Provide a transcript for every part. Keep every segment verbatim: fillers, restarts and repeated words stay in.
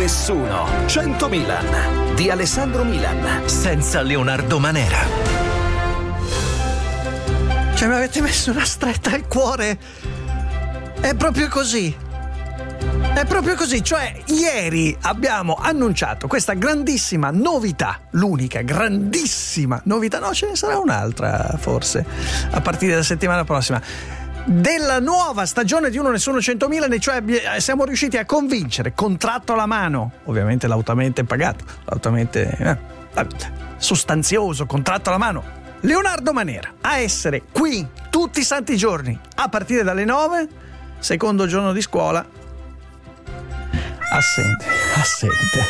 Nessuno cento Milan di Alessandro Milan senza Leonardo Manera. Cioè, mi avete messo una stretta al cuore. È proprio così. È proprio così, cioè ieri abbiamo annunciato questa grandissima novità, l'unica grandissima novità, no, ce ne sarà un'altra forse a partire dalla settimana prossima, della nuova stagione di Uno Nessuno cento Milan, e cioè siamo riusciti a convincere, contratto alla mano, ovviamente lautamente pagato, lautamente eh, sostanzioso, contratto alla mano, Leonardo Manera a essere qui tutti i santi giorni a partire dalle nove, secondo giorno di scuola. Assente, assente.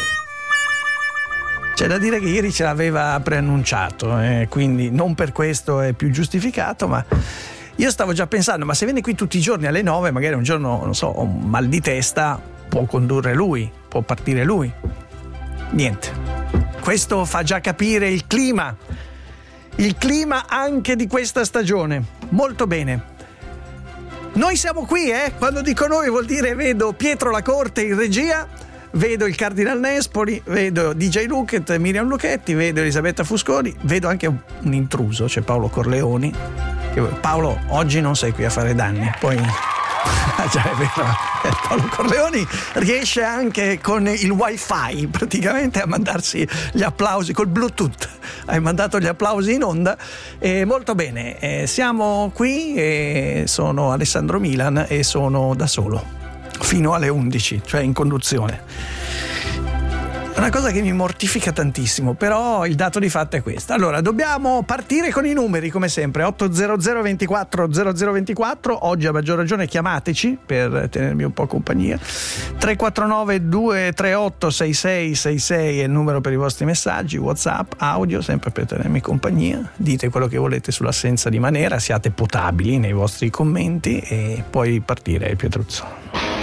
C'è da dire che ieri ce l'aveva preannunciato, eh, quindi non per questo è più giustificato, ma io stavo già pensando, ma se viene qui tutti i giorni alle nove, magari un giorno, non so, ho un mal di testa, può condurre lui, può partire lui. Niente. Questo fa già capire il clima, il clima anche di questa stagione. Molto bene. Noi siamo qui, eh? Quando dico noi vuol dire vedo Pietro Lacorte in regia, vedo il Cardinal Nespoli, vedo D J Luket, Miriam Lucchetti, vedo Elisabetta Fusconi, vedo anche un, un intruso, c'è Paolo Corleoni. Paolo, oggi non sei qui a fare danni, poi ah, già è vero, Paolo Corleoni riesce anche con il wifi praticamente a mandarsi gli applausi col Bluetooth, hai mandato gli applausi in onda, e molto bene, eh, siamo qui e sono Alessandro Milan e sono da solo fino alle undici, cioè in conduzione. Una cosa che mi mortifica tantissimo, però il dato di fatto è questo. Allora, dobbiamo partire con i numeri come sempre. otto zero zero ventiquattro zero zero ventiquattro, oggi a maggior ragione chiamateci per tenermi un po' compagnia. tre quattro nove due tre otto sei sei sei sei è il numero per i vostri messaggi, WhatsApp, audio, sempre per tenermi compagnia. Dite quello che volete sull'assenza di Manera, siate potabili nei vostri commenti e poi partire il Pietruzzo.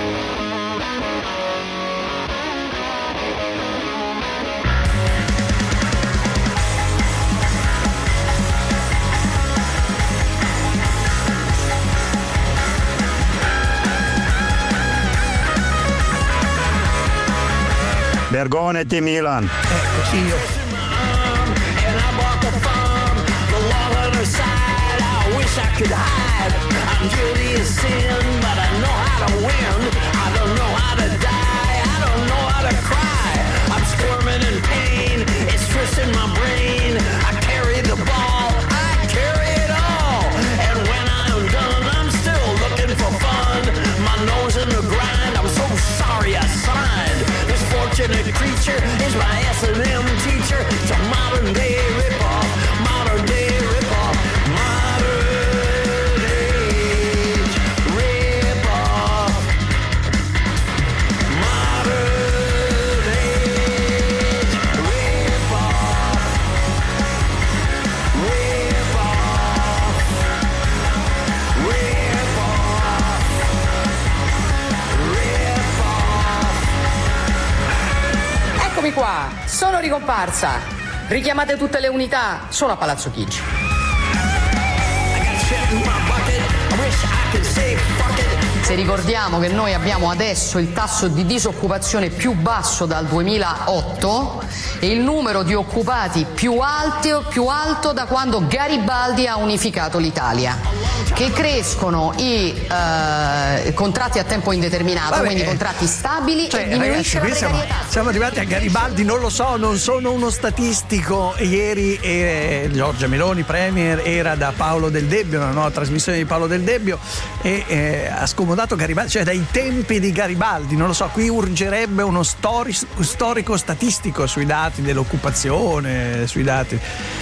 Vergognati Milan. Ecco, io. Fortunate creature is my S and M teacher. It's a modern day ripoff, modern day ripoff, modern age ripoff, modern age ripoff, ripoff, ripoff. Eccomi qua, sono ricomparsa. Richiamate tutte le unità, sono a Palazzo Chigi. Se ricordiamo che noi abbiamo adesso il tasso di disoccupazione più basso dal duemilaotto e il numero di occupati più alto, più alto da quando Garibaldi ha unificato l'Italia, che crescono i eh, contratti a tempo indeterminato, Vabbè, quindi contratti stabili, cioè, e diminuisce ragazzi, la qui siamo, precarietà. siamo arrivati a Garibaldi, non lo so, non sono uno statistico. Ieri eh, Giorgia Meloni, premier, era da Paolo Del Debbio, una nuova trasmissione di Paolo Del Debbio, e eh, ha scomodato Garibaldi, cioè dai tempi di Garibaldi, non lo so, qui urgerebbe uno stori- storico statistico sui dati dell'occupazione, sui dati.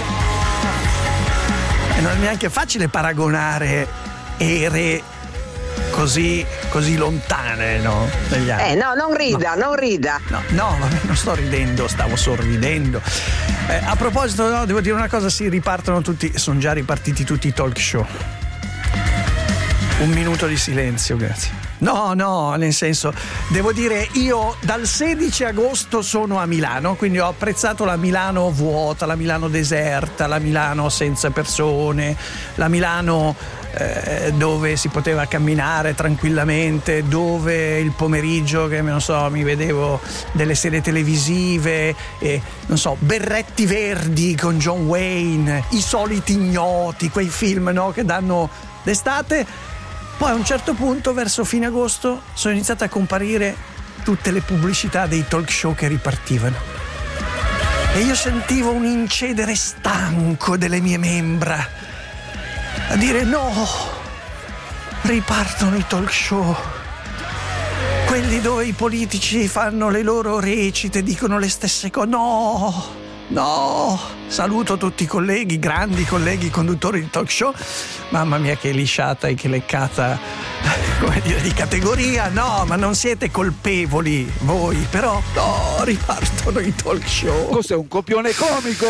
E non è neanche facile paragonare ere così, così lontane, no? Negli anni. Eh no, non rida, no. non rida. No, no, vabbè, non sto ridendo, stavo sorridendo. Eh, a proposito, no, devo dire una cosa, si ripartono tutti, sono già ripartiti tutti i talk show. Un minuto di silenzio, grazie. No, no, nel senso, devo dire, io dal sedici agosto sono a Milano, quindi ho apprezzato la Milano vuota, la Milano deserta, la Milano senza persone, la Milano eh, dove si poteva camminare tranquillamente, dove il pomeriggio, che non so, mi vedevo delle serie televisive, e, non so, Berretti Verdi con John Wayne, I soliti ignoti, quei film, no, che danno d'estate. Poi a un certo punto, verso fine agosto, sono iniziate a comparire tutte le pubblicità dei talk show che ripartivano. E io sentivo un incedere stanco delle mie membra, a dire no, ripartono i talk show, quelli dove i politici fanno le loro recite, dicono le stesse cose. No, no, saluto tutti i colleghi, grandi colleghi conduttori di talk show. Mamma mia, che lisciata e che leccata, come dire, di categoria. No, ma non siete colpevoli voi, però no, ripartono i talk show. Cos'è, un copione comico?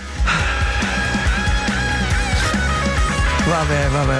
Vabbè, vabbè.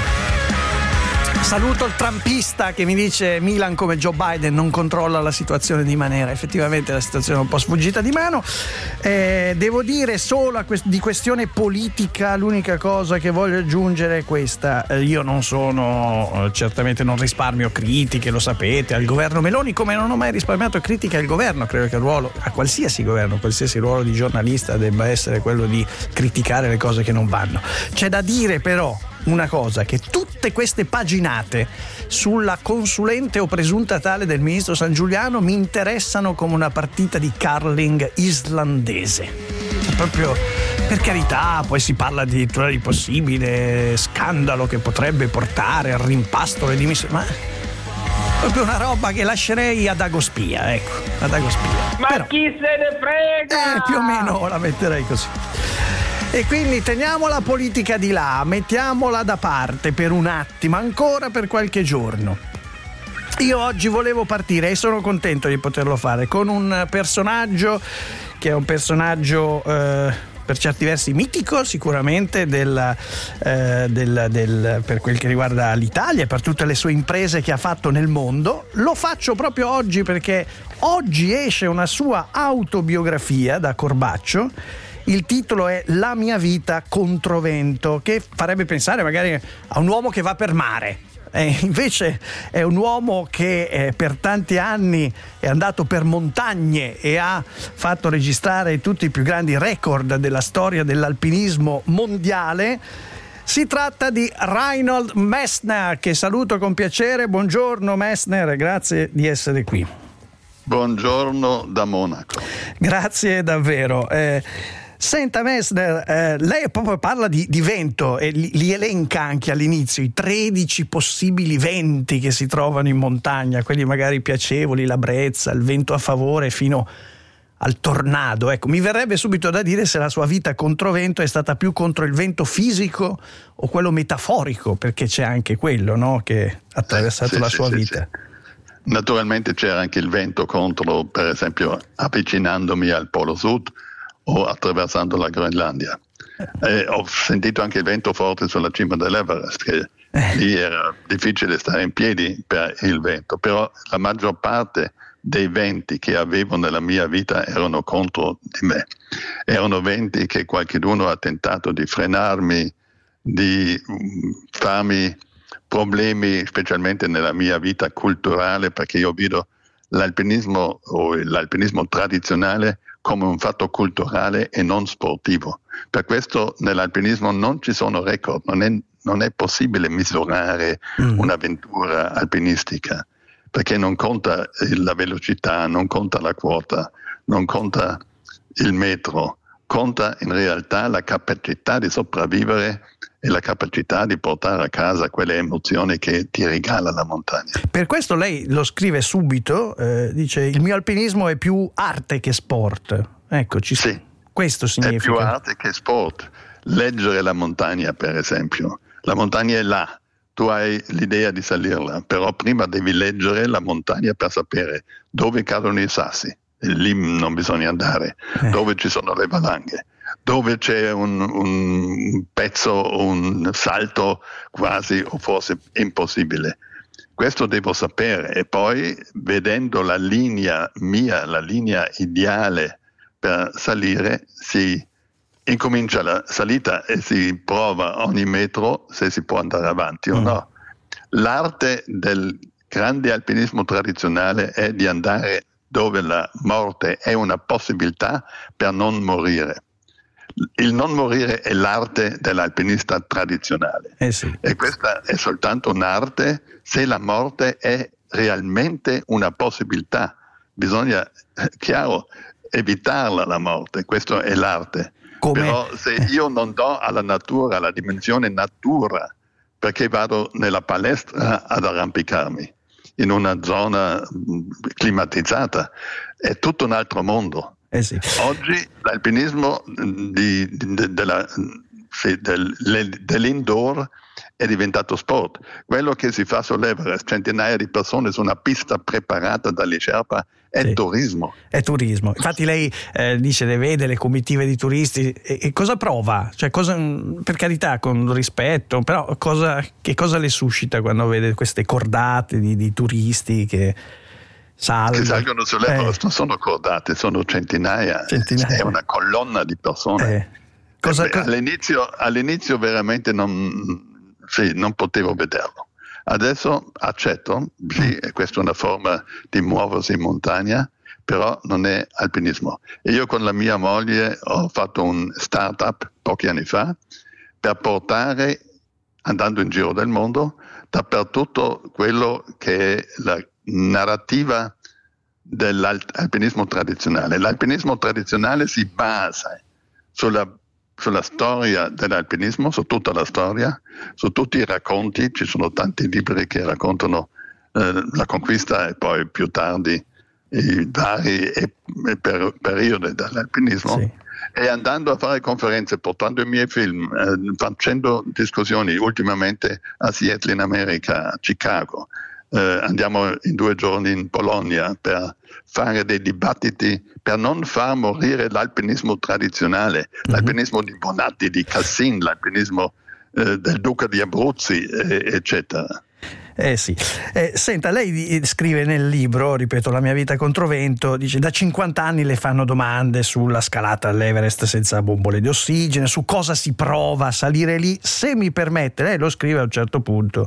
Saluto il trumpista che mi dice Milan come Joe Biden non controlla la situazione di maniera. Effettivamente la situazione è un po' sfuggita di mano. Eh, devo dire solo a quest- di questione politica, l'unica cosa che voglio aggiungere è questa. Eh, io non sono, eh, certamente non risparmio critiche, lo sapete, al governo Meloni, come non ho mai risparmiato critiche al governo. Credo che il ruolo, a qualsiasi governo, qualsiasi ruolo di giornalista debba essere quello di criticare le cose che non vanno. C'è da dire però una cosa, che tutte queste paginate sulla consulente o presunta tale del ministro Sangiuliano mi interessano come una partita di curling islandese. Proprio, per carità, poi si parla addirittura di possibile scandalo che potrebbe portare al rimpasto le dimissioni, ma proprio una roba che lascerei ad Agospia, ecco, ad Agospia. Ma però, chi se ne frega? Eh, più o meno la metterei così. E quindi teniamo la politica di là, mettiamola da parte per un attimo, ancora per qualche giorno. Io oggi volevo partire, e sono contento di poterlo fare, con un personaggio che è un personaggio eh, per certi versi mitico, sicuramente del, eh, del, del, per quel che riguarda l'Italia e per tutte le sue imprese che ha fatto nel mondo. Lo faccio proprio oggi perché oggi esce una sua autobiografia da Corbaccio. Il titolo è La mia vita controvento, che farebbe pensare magari a un uomo che va per mare. Eh, invece è un uomo che eh, per tanti anni è andato per montagne e ha fatto registrare tutti i più grandi record della storia dell'alpinismo mondiale. Si tratta di Reinhold Messner, che saluto con piacere. Buongiorno Messner, grazie di essere qui. Buongiorno da Monaco. Grazie davvero. Eh, Senta Messner, eh, lei proprio parla di, di vento e li, li elenca anche all'inizio, i tredici possibili venti che si trovano in montagna, quelli magari piacevoli, la brezza, il vento a favore fino al tornado. Ecco, mi verrebbe subito da dire se la sua vita controvento è stata più contro il vento fisico o quello metaforico, perché c'è anche quello, no, che ha attraversato sì, la sì, sua sì, vita. Sì. Naturalmente c'era anche il vento contro, per esempio, avvicinandomi al Polo Sud o attraversando la Groenlandia. Eh, ho sentito anche il vento forte sulla cima dell'Everest, che eh. lì era difficile stare in piedi per il vento, però la maggior parte dei venti che avevo nella mia vita erano contro di me. Erano venti che qualcuno ha tentato di frenarmi, di farmi problemi, specialmente nella mia vita culturale, perché io vedo l'alpinismo o l'alpinismo tradizionale come un fatto culturale e non sportivo. Per questo nell'alpinismo non ci sono record, non è, non è possibile misurare mm. un'avventura alpinistica, perché non conta la velocità, non conta la quota, non conta il metro, conta in realtà la capacità di sopravvivere e la capacità di portare a casa quelle emozioni che ti regala la montagna. Per questo lei lo scrive subito, eh, dice il mio alpinismo è più arte che sport. Ecco, ci sì, questo significa. È più arte che sport. Leggere la montagna, per esempio. La montagna è là, tu hai l'idea di salirla, però prima devi leggere la montagna per sapere dove cadono i sassi. Lì non bisogna andare, eh. dove ci sono le valanghe, dove c'è un, un pezzo, un salto quasi o forse impossibile. Questo devo sapere, e poi vedendo la linea mia, la linea ideale per salire, si incomincia la salita e si prova ogni metro se si può andare avanti mm. o no. L'arte del grande alpinismo tradizionale è di andare dove la morte è una possibilità per non morire. Il non morire è l'arte dell'alpinista tradizionale. Eh sì. E questa è soltanto un'arte se la morte è realmente una possibilità. Bisogna, chiaro, evitarla la morte, questa è l'arte. Come? Però se io non do alla natura, alla dimensione natura, perché vado nella palestra ad arrampicarmi in una zona climatizzata, è tutto un altro mondo. Eh sì. Oggi l'alpinismo di, di, della, del, dell'indoor è diventato sport. Quello che si fa sull'Everest, centinaia di persone su una pista preparata dagli Sherpa, è sì. turismo. È turismo. Infatti lei eh, dice, le vede le comitive di turisti, e, e cosa prova? Cioè, cosa, per carità, con rispetto, però cosa, che cosa le suscita quando vede queste cordate di, di turisti che salgono? Che salgono sull'Everest, eh. non sono cordate, sono centinaia, centinaia. È una colonna di persone. Eh. Cosa, Beh, all'inizio, all'inizio veramente non, sì, non potevo vederlo. Adesso accetto, sì, questa è una forma di muoversi in montagna, però non è alpinismo. E io con la mia moglie ho fatto un start-up pochi anni fa per portare, andando in giro del mondo, dappertutto quello che è la narrativa dell'alpinismo tradizionale. L'alpinismo tradizionale si basa sulla sulla storia dell'alpinismo, su tutta la storia, su tutti i racconti. Ci sono tanti libri che raccontano eh, la conquista e poi più tardi i vari e, e per, periodi dell'alpinismo. Sì. E andando a fare conferenze, portando i miei film, eh, facendo discussioni, ultimamente a Seattle in America, a Chicago. Eh, andiamo in due giorni in Polonia per fare dei dibattiti per non far morire l'alpinismo tradizionale, mm-hmm. l'alpinismo di Bonatti, di Cassin, l'alpinismo eh, del Duca di Abruzzi, eh, eccetera. Eh sì. Eh, senta, lei scrive nel libro, ripeto, La mia vita controvento, dice: da cinquanta anni le fanno domande sulla scalata all'Everest senza bombole di ossigeno, su cosa si prova a salire lì. Se mi permette, lei lo scrive a un certo punto.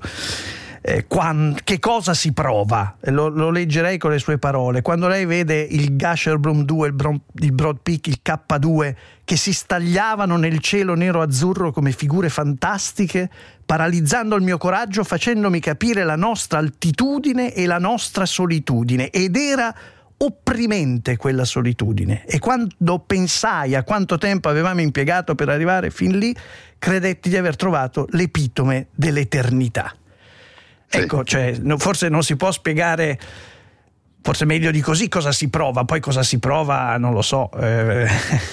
Eh, quando, che cosa si prova? Lo, lo leggerei con le sue parole. Quando lei vede il Gasherbrum due, il, Bron, il Broad Peak, il K due che si stagliavano nel cielo nero-azzurro come figure fantastiche, paralizzando il mio coraggio, facendomi capire la nostra altitudine e la nostra solitudine. Ed era opprimente quella solitudine. E quando pensai a quanto tempo avevamo impiegato per arrivare fin lì, credetti di aver trovato l'epitome dell'eternità. Sì. Ecco, cioè, forse non si può spiegare, forse meglio di così, cosa si prova, poi cosa si prova non lo so. Eh.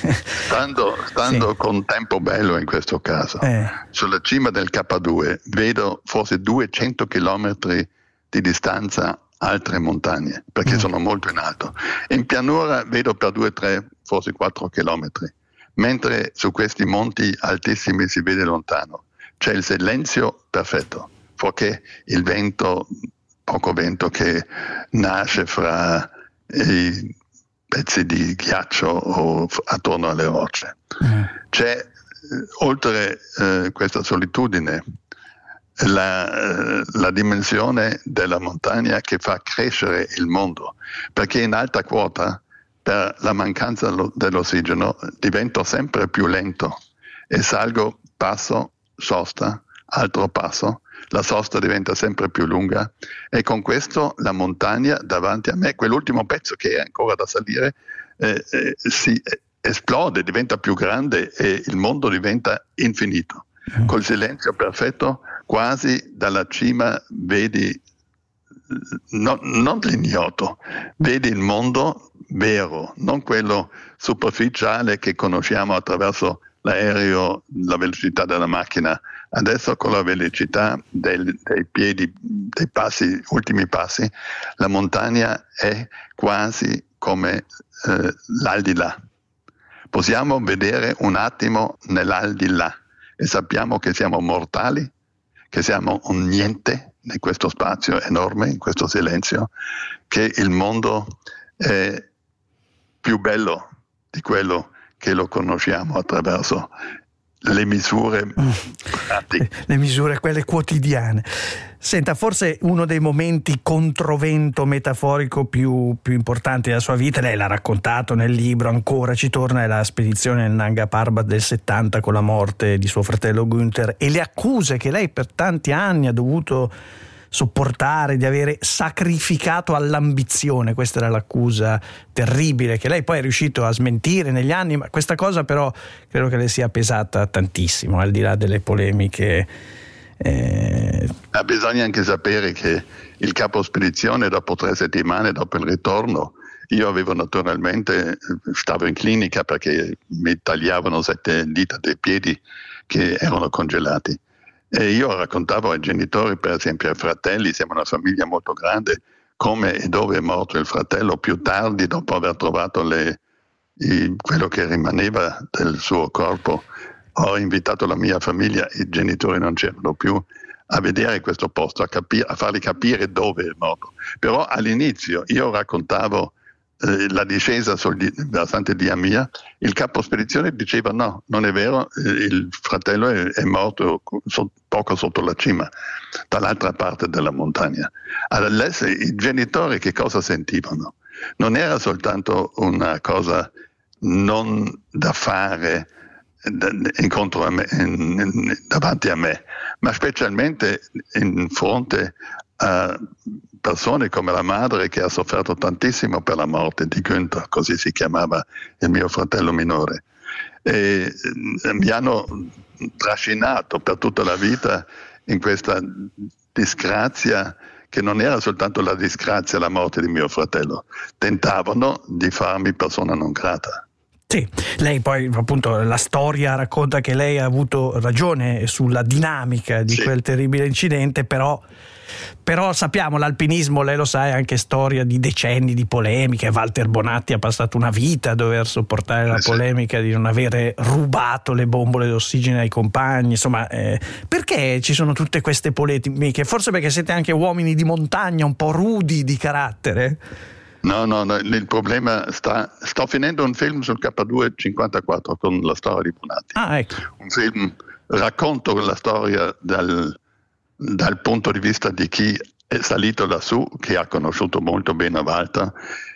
Stando, stando sì. con tempo bello in questo caso, eh. sulla cima del K due vedo forse duecento chilometri di distanza altre montagne, perché mm. sono molto in alto. In pianura vedo per due, tre, forse quattro chilometri, mentre su questi monti altissimi si vede lontano. C'è il silenzio perfetto. Perché il vento, poco vento che nasce fra i pezzi di ghiaccio o attorno alle rocce. Mm. C'è, oltre eh, questa solitudine, la, eh, la dimensione della montagna che fa crescere il mondo, perché in alta quota, per la mancanza lo, dell'ossigeno, divento sempre più lento e salgo passo, sosta, altro passo. La sosta diventa sempre più lunga e con questo la montagna davanti a me, quell'ultimo pezzo che è ancora da salire, eh, eh, si esplode, diventa più grande e il mondo diventa infinito. Mm. Col silenzio perfetto, quasi dalla cima vedi no, non l'ignoto, vedi il mondo vero, non quello superficiale che conosciamo attraverso l'aereo, la velocità della macchina. Adesso con la velocità del, dei piedi, dei passi, ultimi passi, la montagna è quasi come eh, l'aldilà. Possiamo vedere un attimo nell'aldilà e sappiamo che siamo mortali, che siamo un niente, in questo spazio enorme, in questo silenzio, che il mondo è più bello di quello che lo conosciamo attraverso le misure pratiche. Le misure, quelle quotidiane. Senta, forse uno dei momenti controvento metaforico più, più importanti della sua vita, lei l'ha raccontato nel libro, ancora ci torna, è la spedizione nel Nanga Parbat del settanta con la morte di suo fratello Günther e le accuse che lei per tanti anni ha dovuto sopportare di avere sacrificato all'ambizione. Questa era l'accusa terribile che lei poi è riuscito a smentire negli anni, ma questa cosa però credo che le sia pesata tantissimo, al di là delle polemiche. Eh... Ma bisogna anche sapere che il capo spedizione, dopo tre settimane dopo il ritorno, io avevo naturalmente, stavo in clinica perché mi tagliavano sette dita dei piedi che erano congelati. E io raccontavo ai genitori, per esempio ai fratelli, siamo una famiglia molto grande, come e dove è morto il fratello più tardi, dopo aver trovato le, i, quello che rimaneva del suo corpo. Ho invitato la mia famiglia, i genitori non c'erano più, a vedere questo posto, a, capire, a farli capire dove è morto. Però all'inizio io raccontavo eh, la discesa sul versante di Amia, il capo spedizione diceva no, non è vero, eh, il fratello è, è morto so, poco sotto la cima, dall'altra parte della montagna. Adesso i genitori che cosa sentivano? Non era soltanto una cosa non da fare incontro a me, in, in, davanti a me, ma specialmente in fronte a persone come la madre che ha sofferto tantissimo per la morte di Günther, così si chiamava il mio fratello minore, e mi hanno trascinato per tutta la vita in questa disgrazia che non era soltanto la disgrazia, la morte di mio fratello, tentavano di farmi persona non grata. Sì, lei poi appunto la storia racconta che lei ha avuto ragione sulla dinamica di sì. quel terribile incidente, però, però sappiamo l'alpinismo, lei lo sa, è anche storia di decenni di polemiche. Walter Bonatti ha passato una vita a dover sopportare la sì. polemica di non avere rubato le bombole d'ossigeno ai compagni, insomma, eh, perché ci sono tutte queste polemiche? Forse perché siete anche uomini di montagna, un po' rudi di carattere? No, no, no, il problema sta, sto finendo un film sul K due cinquantaquattro con la storia di Bonatti. Ah, ecco. Un film, racconto la storia dal, dal punto di vista di chi è salito lassù, che ha conosciuto molto bene Walter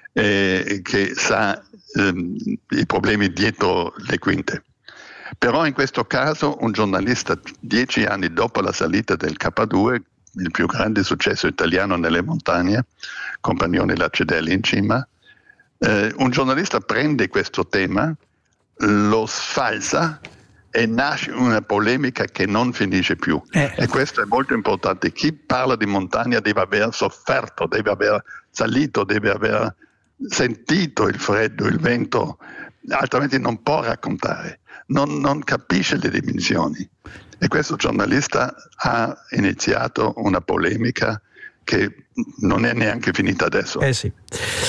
e che sa ehm, i problemi dietro le quinte. Però in questo caso un giornalista, dieci anni dopo la salita del K due, il più grande successo italiano nelle montagne, Compagnoni Lacedelli in cima, eh, un giornalista prende questo tema, lo sfalsa e nasce una polemica che non finisce più. Eh. E questo è molto importante. Chi parla di montagna deve aver sofferto, deve aver salito, deve aver sentito il freddo, il vento, altrimenti non può raccontare, non, non capisce le dimensioni. E questo giornalista ha iniziato una polemica che non è neanche finita adesso. Eh sì.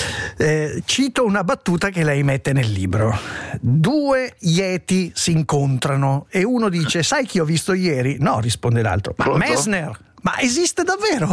Eh, cito una battuta che lei mette nel libro. Due Yeti si incontrano e uno dice: sai chi ho visto ieri? No, risponde l'altro. Ma Pronto? Messner! Ma esiste davvero?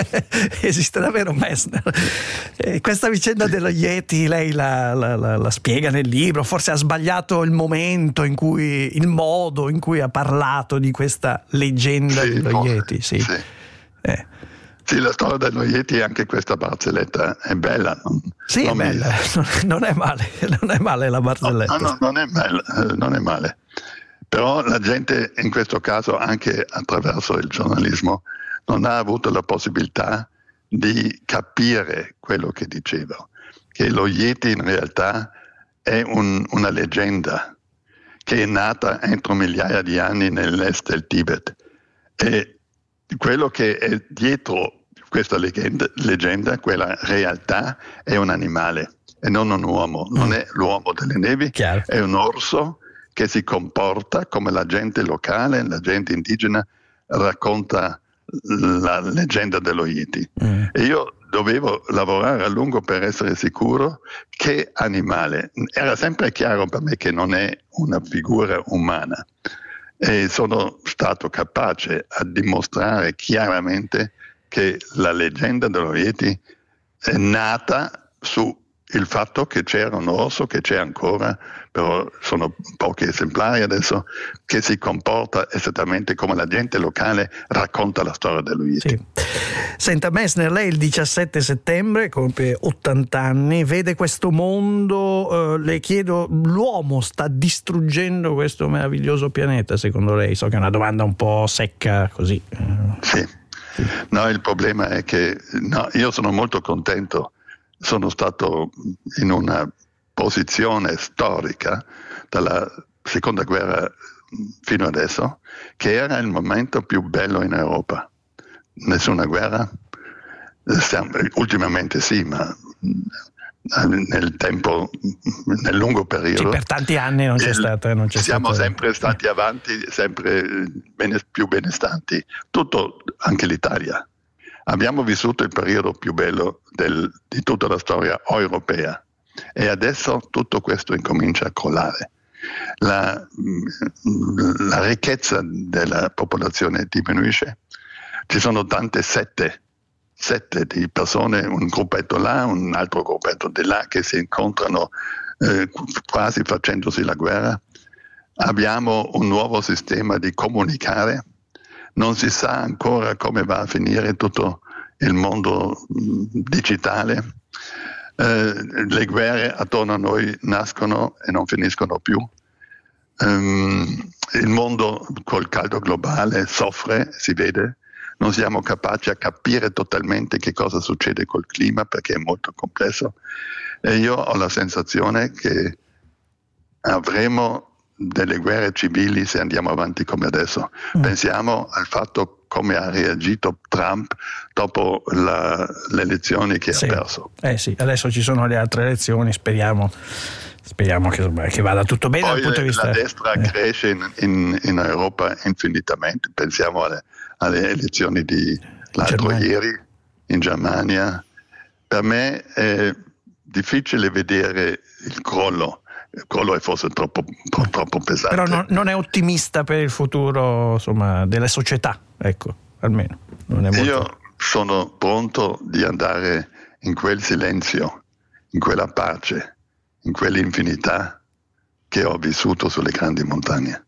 Esiste davvero Messner? Eh, questa vicenda dello Yeti lei la, la, la, la spiega nel libro, forse ha sbagliato il momento in cui, il modo in cui ha parlato di questa leggenda sì, dello forse, Yeti. Sì. Sì. Eh. Sì, la storia dello Yeti, anche questa barzelletta è bella. Non, sì, non è bella, mi... non è male, non è male la barzelletta. No, no, non è male, non è male. Però la gente in questo caso, anche attraverso il giornalismo, non ha avuto la possibilità di capire quello che dicevo, che lo Yeti in realtà è un, una leggenda che è nata entro migliaia di anni nell'est del Tibet. E quello che è dietro questa leggenda, leggenda, quella realtà, è un animale e non un uomo, non è l'uomo delle nevi, Chiaro. È un orso che si comporta come la gente locale, la gente indigena racconta la leggenda dello Yeti. Mm. E io dovevo lavorare a lungo per essere sicuro che animale. Era sempre chiaro per me che non è una figura umana e sono stato capace a dimostrare chiaramente che la leggenda dello Yeti è nata su il fatto che c'era un orso, che c'è ancora, però sono pochi esemplari adesso, che si comporta esattamente come la gente locale racconta la storia dello Yeti. Sì. Senta Messner, lei il diciassette settembre compie ottanta anni, vede questo mondo, eh, le chiedo, l'uomo sta distruggendo questo meraviglioso pianeta secondo lei? So che è una domanda un po' secca così. Sì, no, il problema è che no, io sono molto contento. Sono stato in una posizione storica dalla seconda guerra fino adesso che era il momento più bello in Europa. Nessuna guerra, stiamo, ultimamente sì, ma nel tempo, nel lungo periodo. Sì, per tanti anni non c'è stata. Non c'è siamo stata... sempre stati avanti, sempre bene, più benestanti, tutto, anche l'Italia. Abbiamo vissuto il periodo più bello del, di tutta la storia europea e adesso tutto questo incomincia a crollare. La, la ricchezza della popolazione diminuisce, ci sono tante sette, sette di persone, un gruppetto là, un altro gruppetto di là che si incontrano eh, quasi facendosi la guerra. Abbiamo un nuovo sistema di comunicare. Non si sa ancora come va a finire tutto il mondo digitale. Eh, le guerre attorno a noi nascono e non finiscono più. Um, il mondo col caldo globale soffre, si vede. Non siamo capaci a capire totalmente che cosa succede col clima perché è molto complesso. E io ho la sensazione che avremo delle guerre civili se andiamo avanti come adesso. Mm. Pensiamo al fatto come ha reagito Trump dopo la, le elezioni che sì. ha perso. Eh sì, adesso ci sono le altre elezioni, speriamo, speriamo che, che vada tutto bene. Poi dal punto di vista la destra eh. cresce in, in, in Europa infinitamente. Pensiamo alle, alle elezioni di l'altro Germania. ieri in Germania. Per me è difficile vedere il crollo. Il crollo è forse troppo, troppo, troppo pesante. Però non, non è ottimista per il futuro, insomma, delle società, ecco, almeno. Non è molto... Io sono pronto di andare in quel silenzio, in quella pace, in quell'infinità che ho vissuto sulle grandi montagne.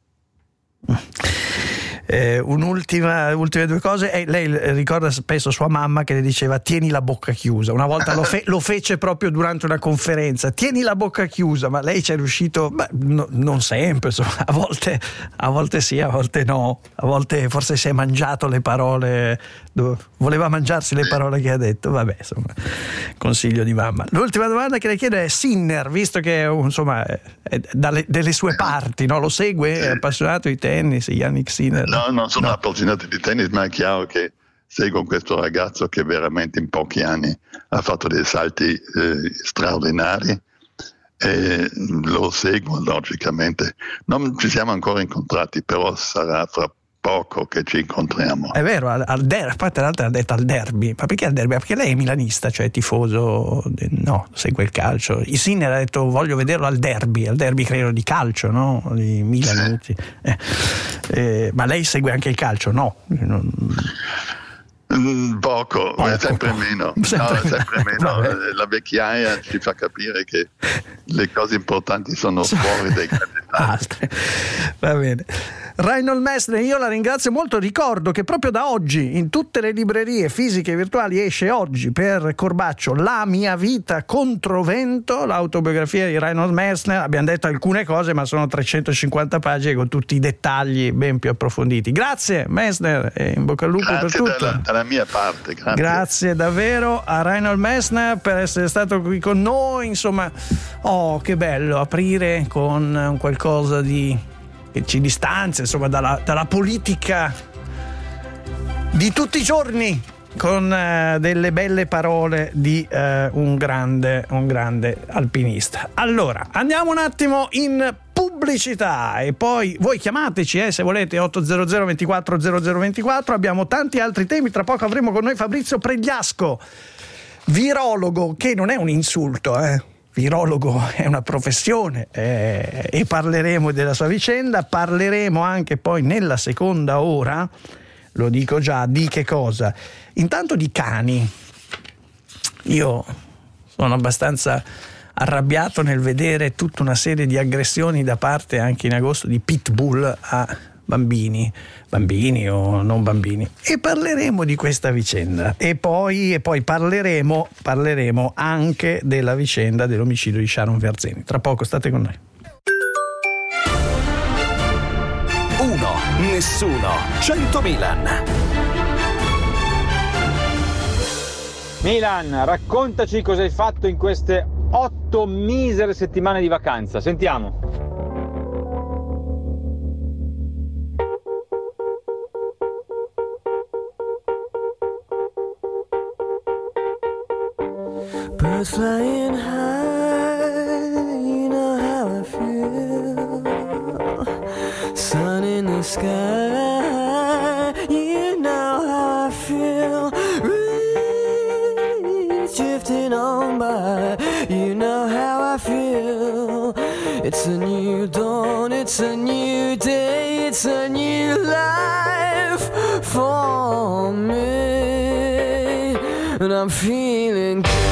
Eh, un'ultima ultime due cose. Eh, lei ricorda spesso sua mamma che le diceva tieni la bocca chiusa. Una volta lo, fe- lo fece proprio durante una conferenza, tieni la bocca chiusa, ma lei ci è riuscito, beh, no, non sempre, insomma, a volte, a volte sì, a volte no, a volte forse si è mangiato le parole, voleva mangiarsi le parole che ha detto, vabbè, insomma, consiglio di mamma. L'ultima domanda che le chiedo è Sinner, visto che insomma è dalle delle sue parti, no? Lo segue, è appassionato di tennis, Yannick Sinner. No, non sono no. appassionato di tennis, ma è chiaro che seguo questo ragazzo che veramente in pochi anni ha fatto dei salti eh, straordinari e lo seguo logicamente. Non ci siamo ancora incontrati, però sarà fra poco che ci incontriamo. È vero, al, al der- poi tra l'altro ha detto al derby, ma perché al derby? Perché lei è milanista, cioè tifoso, no, segue il calcio. Il Sinner ha detto voglio vederlo al derby, al derby credo di calcio, no? Di Milan. Sì. Eh, eh, ma lei segue anche il calcio, no? Non... Mm, poco, poco, sempre meno. Sempre, no, sempre meno. La vecchiaia ci fa capire che le cose importanti sono fuori dai grandi stati. Va bene. Reinhold Messner, io la ringrazio molto. Ricordo che proprio da oggi in tutte le librerie fisiche e virtuali esce oggi per Corbaccio La mia vita controvento, l'autobiografia di Reinhold Messner. Abbiamo detto alcune cose, ma sono trecentocinquanta pagine con tutti i dettagli ben più approfonditi. Grazie Messner e in bocca al lupo grazie per tutto. Dalla, dalla mia parte, grazie. Grazie davvero a Reinhold Messner per essere stato qui con noi. Insomma, oh, che bello aprire con un qualcosa di che ci distanzia, insomma, dalla, dalla politica di tutti i giorni, con uh, delle belle parole di uh, un grande un grande alpinista. Allora andiamo un attimo in pubblicità e poi voi chiamateci eh, se volete otto zero zero ventiquattro zero zero ventiquattro. Abbiamo tanti altri temi, tra poco avremo con noi Fabrizio Pregliasco, virologo, che non è un insulto, eh virologo è una professione, eh, e parleremo della sua vicenda. Parleremo anche poi nella seconda ora lo dico già. Di che cosa? Intanto di cani. Io sono abbastanza arrabbiato nel vedere tutta una serie di aggressioni da parte anche in agosto di pitbull a bambini, bambini o non bambini, e parleremo di questa vicenda e poi, e poi parleremo, parleremo anche della vicenda dell'omicidio di Sharon Verzeni. Tra poco, state con noi. Uno, nessuno, cento Milan. Milan, raccontaci cosa hai fatto in queste otto misere settimane di vacanza. Sentiamo. Birds flying high, you know how I feel. Sun in the sky, you know how I feel. Reeds drifting on by, you know how I feel. It's a new dawn, it's a new day, it's a new life for me, and I'm feeling good.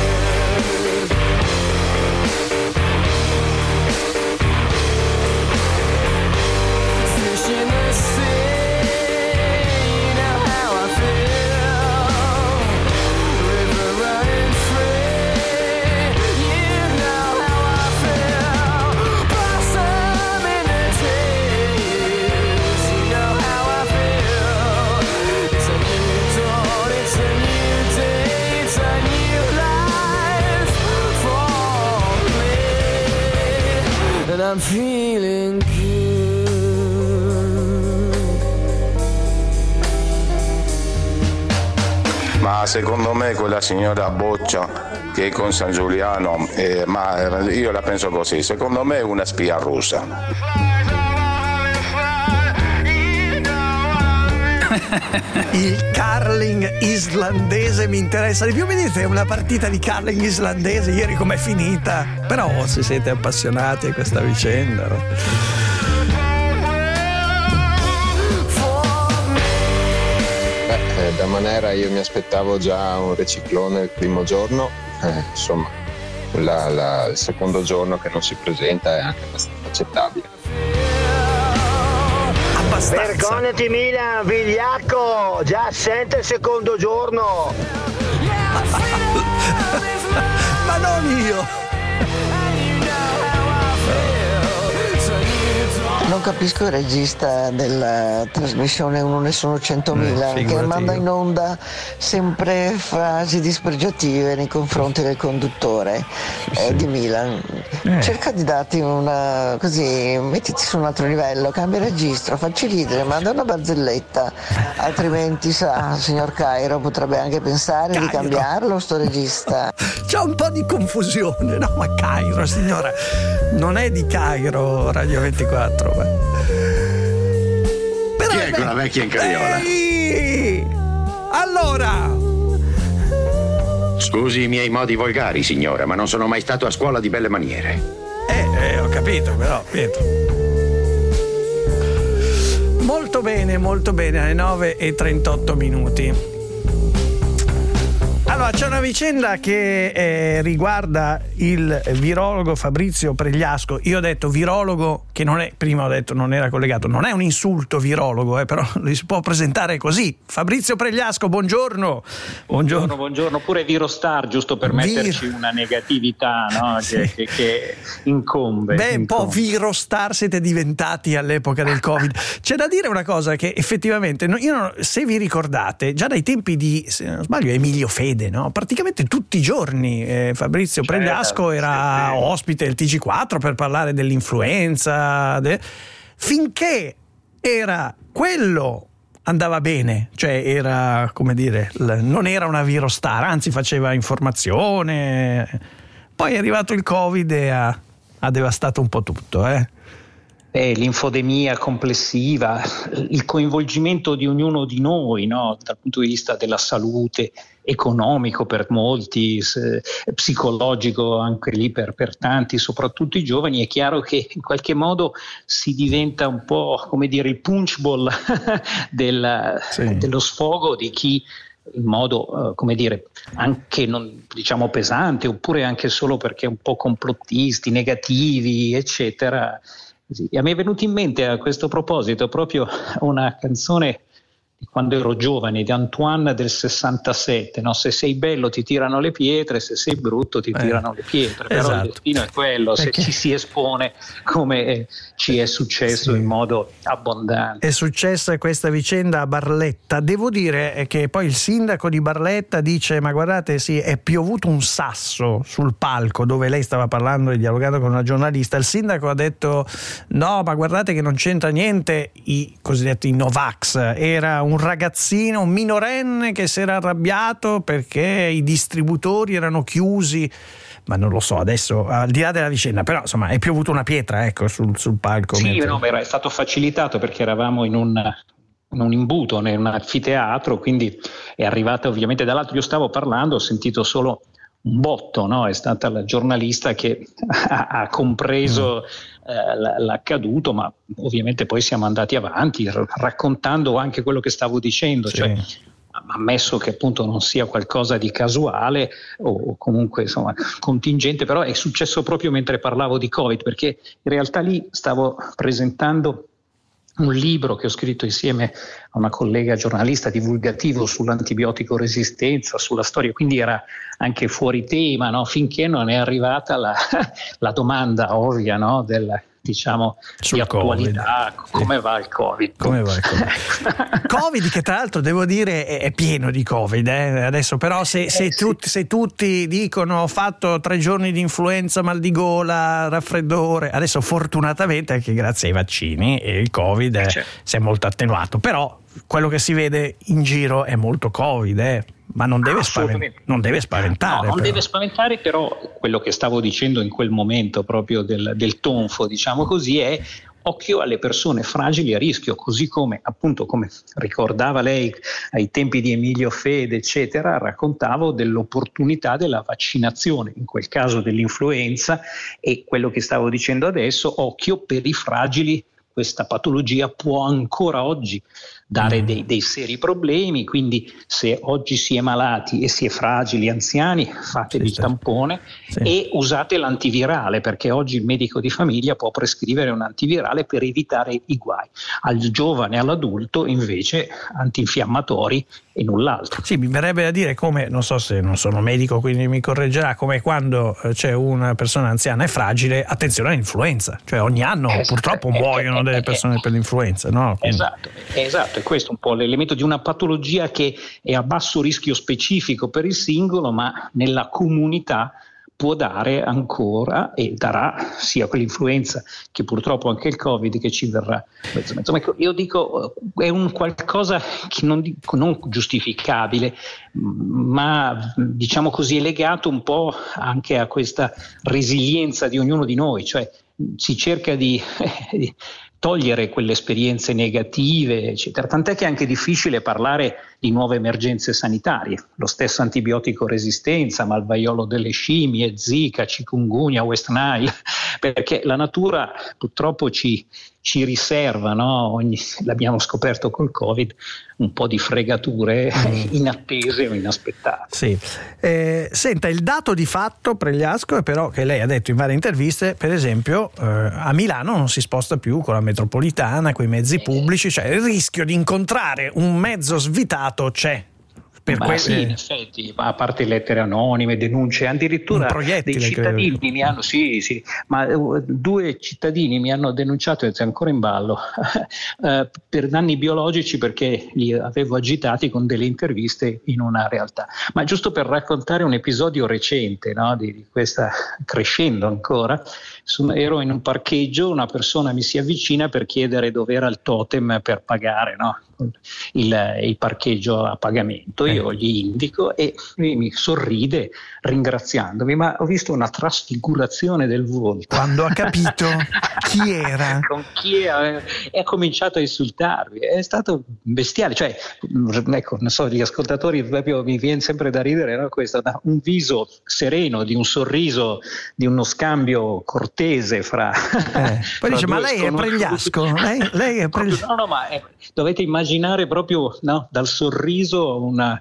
I'm feeling good. Ma secondo me quella signora Boccia che è con San Giuliano, eh, ma io la penso così, secondo me è una spia russa. Il curling islandese mi interessa di più. Mi dite una partita di curling islandese ieri com'è finita? Però se siete appassionati a questa vicenda, no? Beh, da Manera io mi aspettavo già un riciclone il primo giorno, eh, insomma la, la, il secondo giorno che non si presenta è anche abbastanza accettabile. Vergognati Milan, vigliacco, già assente il secondo giorno. Ma non io. Non capisco il regista della trasmissione Uno Nessuno centomila eh, che manda in onda sempre frasi dispregiative nei confronti del conduttore eh, di Milan. Eh. Cerca di darti una così, mettiti su un altro livello, cambia registro, facci ridere, manda una barzelletta, altrimenti sa, signor Cairo potrebbe anche pensare Cairo. di cambiarlo sto regista. C'è un po' di confusione, no? Ma Cairo, signora, non è di Cairo Radio ventiquattro. Però chi è quella vecchia in carriola? Ehi! Allora, scusi i miei modi volgari, signora, ma non sono mai stato a scuola di belle maniere. Eh, eh ho capito, però, Pietro. Molto bene, molto bene, alle nove e trentotto minuti. Allora, c'è una vicenda che eh, riguarda il virologo Fabrizio Pregliasco. Io ho detto virologo, che non è, prima ho detto non era collegato, non è un insulto virologo, eh, però li si può presentare così. Fabrizio Pregliasco, buongiorno. Buongiorno, buongiorno. Pure Virostar, giusto per metterci Vir... una negatività, no? Sì. che, che, che incombe. Beh, un incombe. po' Virostar siete diventati all'epoca del Covid. C'è da dire una cosa che effettivamente, io non, se vi ricordate, già dai tempi di, se non sbaglio, Emilio Fede, no? Praticamente tutti i giorni eh, Fabrizio certo, Pregliasco era sì, sì. ospite del T G quattro per parlare dell'influenza, de... finché era quello andava bene, cioè era, come dire, l... non era una virostar, anzi faceva informazione. Poi è arrivato il Covid e ha, ha devastato un po' tutto, eh. Eh, l'infodemia complessiva, il coinvolgimento di ognuno di noi, no? Dal punto di vista della salute, economico per molti, se, psicologico anche lì per, per tanti, soprattutto i giovani, è chiaro che in qualche modo si diventa un po' come dire il punch bowl del, sì. dello sfogo di chi in modo, uh, come dire, anche non diciamo pesante, oppure anche solo perché un po' complottisti, negativi, eccetera. E mi è venuto in mente a questo proposito proprio una canzone di quando ero giovane, di Antoine del sessantasette, no? Se sei bello ti tirano le pietre, se sei brutto ti tirano eh, le pietre, però esatto. Il destino è quello, se Perché... ci si espone come eh, ci è successo sì. in modo abbondante. È successa questa vicenda a Barletta, devo dire che poi il sindaco di Barletta dice ma guardate sì, è piovuto un sasso sul palco dove lei stava parlando e dialogando con una giornalista, il sindaco ha detto no ma guardate che non c'entra niente i cosiddetti Novax, era un ragazzino, un minorenne che si era arrabbiato perché i distributori erano chiusi, ma non lo so adesso al di là della vicenda, però insomma è piovuto una pietra ecco sul, sul palco. Sì, mentre... no, era stato facilitato perché eravamo in un, in un imbuto, in un anfiteatro, quindi è arrivata ovviamente dall'alto. Io stavo parlando, ho sentito solo un botto, no? È stata la giornalista che ha, ha compreso mm. eh, l'accaduto, ma ovviamente poi siamo andati avanti r- raccontando anche quello che stavo dicendo, sì. Cioè ammesso che appunto non sia qualcosa di casuale o comunque insomma contingente, però è successo proprio mentre parlavo di Covid, perché in realtà lì stavo presentando un libro che ho scritto insieme a una collega giornalista divulgativo sull'antibiotico resistenza, sulla storia, quindi era anche fuori tema, no? Finché non è arrivata la, la domanda ovvia, no? del diciamo Sul di attualità, COVID. Come sì. va il Covid? Come va il Covid? Covid che tra l'altro devo dire è, è pieno di Covid, eh? Adesso però se, se, eh, tutti, sì. se tutti dicono ho fatto tre giorni di influenza, mal di gola, raffreddore, adesso fortunatamente anche grazie ai vaccini e il Covid eh, certo. si è molto attenuato, però quello che si vede in giro è molto Covid, eh? Ma non deve, spavent- non deve spaventare. No, non però. deve spaventare, però quello che stavo dicendo in quel momento proprio del, del tonfo, diciamo così, è occhio alle persone fragili a rischio, così come appunto come ricordava lei ai tempi di Emilio Fede, eccetera, raccontavo dell'opportunità della vaccinazione, in quel caso dell'influenza, e quello che stavo dicendo adesso, occhio per i fragili. Questa patologia può ancora oggi dare dei, dei seri problemi, quindi se oggi si è malati e si è fragili, anziani, fatevi il tampone sì. e usate l'antivirale, perché oggi il medico di famiglia può prescrivere un antivirale per evitare i guai. Al giovane e all'adulto invece antinfiammatori e null'altro. Sì, mi verrebbe da dire come, non so se non sono medico quindi mi correggerà, come quando c'è una persona anziana e fragile, attenzione all'influenza, cioè ogni anno esatto. purtroppo muoiono delle persone per l'influenza, no? Quindi... Esatto, esatto. È questo un po' l'elemento di una patologia che è a basso rischio specifico per il singolo, ma nella comunità può dare ancora e darà sia quell'influenza che purtroppo anche il Covid che ci verrà mezzo mezzo. Ma io dico è un qualcosa che non, dico, non giustificabile, ma diciamo così è legato un po' anche a questa resilienza di ognuno di noi, cioè si cerca di, di togliere quelle esperienze negative, eccetera. Tant'è che è anche difficile parlare di nuove emergenze sanitarie. Lo stesso antibiotico resistenza, malvaiolo delle scimmie, Zika, chikungunya, West Nile, perché la natura purtroppo ci, ci riserva, no? Ogni, l'abbiamo scoperto col Covid, un po' di fregature mm. inattese o inaspettate. Sì. Eh, senta, il dato di fatto, Pregliasco, è però che lei ha detto in varie interviste, per esempio eh, a Milano non si sposta più con la metropolitana, con i mezzi pubblici, cioè il rischio di incontrare un mezzo svitato c'è. Per ma que- sì, in effetti, a parte lettere anonime, denunce, addirittura dei cittadini credo. mi hanno, sì, sì, ma uh, due cittadini mi hanno denunciato, è ancora in ballo, uh, per danni biologici perché li avevo agitati con delle interviste in una realtà. Ma giusto per raccontare un episodio recente, no, di, di questa, crescendo ancora, sono, ero in un parcheggio, una persona mi si avvicina per chiedere dove era il totem per pagare, no? il, il parcheggio a pagamento, eh. io gli indico e lui mi sorride ringraziandomi, ma ho visto una trasfigurazione del volto quando ha capito chi era, con chi è, e ha cominciato a insultarmi. È stato bestiale, cioè ecco, non so, gli ascoltatori proprio mi viene sempre da ridere, no? Questo, un viso sereno, di un sorriso, di uno scambio cortese fra, eh. Poi fra dice ma lei è Pregliasco, lei, lei è Pregliasco. No, no, ma è, dovete immaginare proprio, no, dal sorriso una,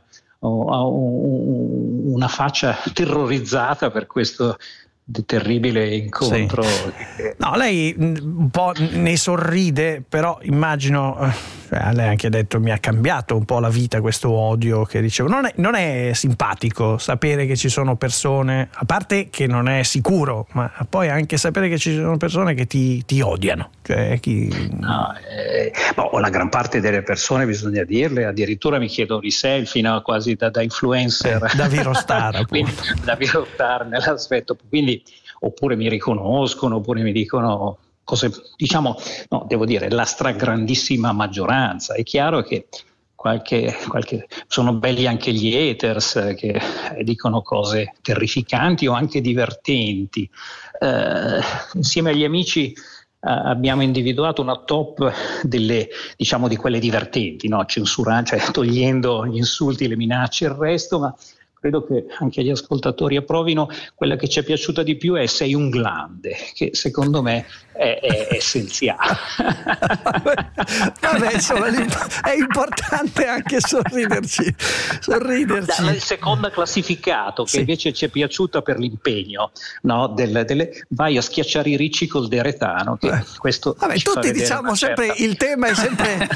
una faccia terrorizzata per questo terribile incontro. Sì. No, lei un po' ne sorride, però immagino, cioè, lei ha anche detto mi ha cambiato un po' la vita questo odio che dicevo. Non è, non è simpatico sapere che ci sono persone, a parte che non è sicuro, ma poi anche sapere che ci sono persone che ti, ti odiano. Cioè, chi... no, eh, boh, la gran parte delle persone, bisogna dirle, addirittura mi chiedono i selfie, no? Quasi da, da influencer, eh, da virostar, quindi, da virostar nell'aspetto, quindi oppure mi riconoscono, oppure mi dicono cose, diciamo, no, devo dire, la stragrandissima maggioranza. È chiaro che qualche, qualche sono belli anche gli haters che dicono cose terrificanti o anche divertenti. Eh, insieme agli amici Uh, abbiamo individuato una top delle, diciamo, di quelle divertenti, no? Censurando, cioè togliendo gli insulti, le minacce e il resto, ma credo che anche gli ascoltatori approvino. Quella che ci è piaciuta di più è Sei un glande, che secondo me è, è essenziale. Vabbè, insomma, è importante anche sorriderci, sorriderci. Il secondo classificato, che sì, invece ci è piaciuta per l'impegno, no? Del, delle, vai a schiacciare i ricci col deretano, che questo vabbè, tutti diciamo sempre certa... il tema è sempre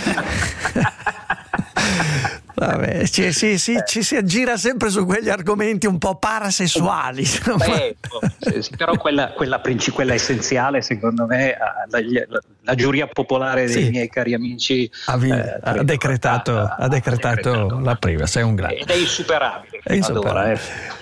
vabbè, ci, sì, sì, eh. ci si aggira sempre su quegli argomenti un po' parasessuali. Beh, sì, sì, però quella, quella, princip- quella essenziale, secondo me, la, la, la giuria popolare dei sì. miei cari amici ha, vi- eh, ha, decretato, ha, ha decretato, decretato la prima. Sei un grande. Ed è insuperabile. È insuperabile. Eh.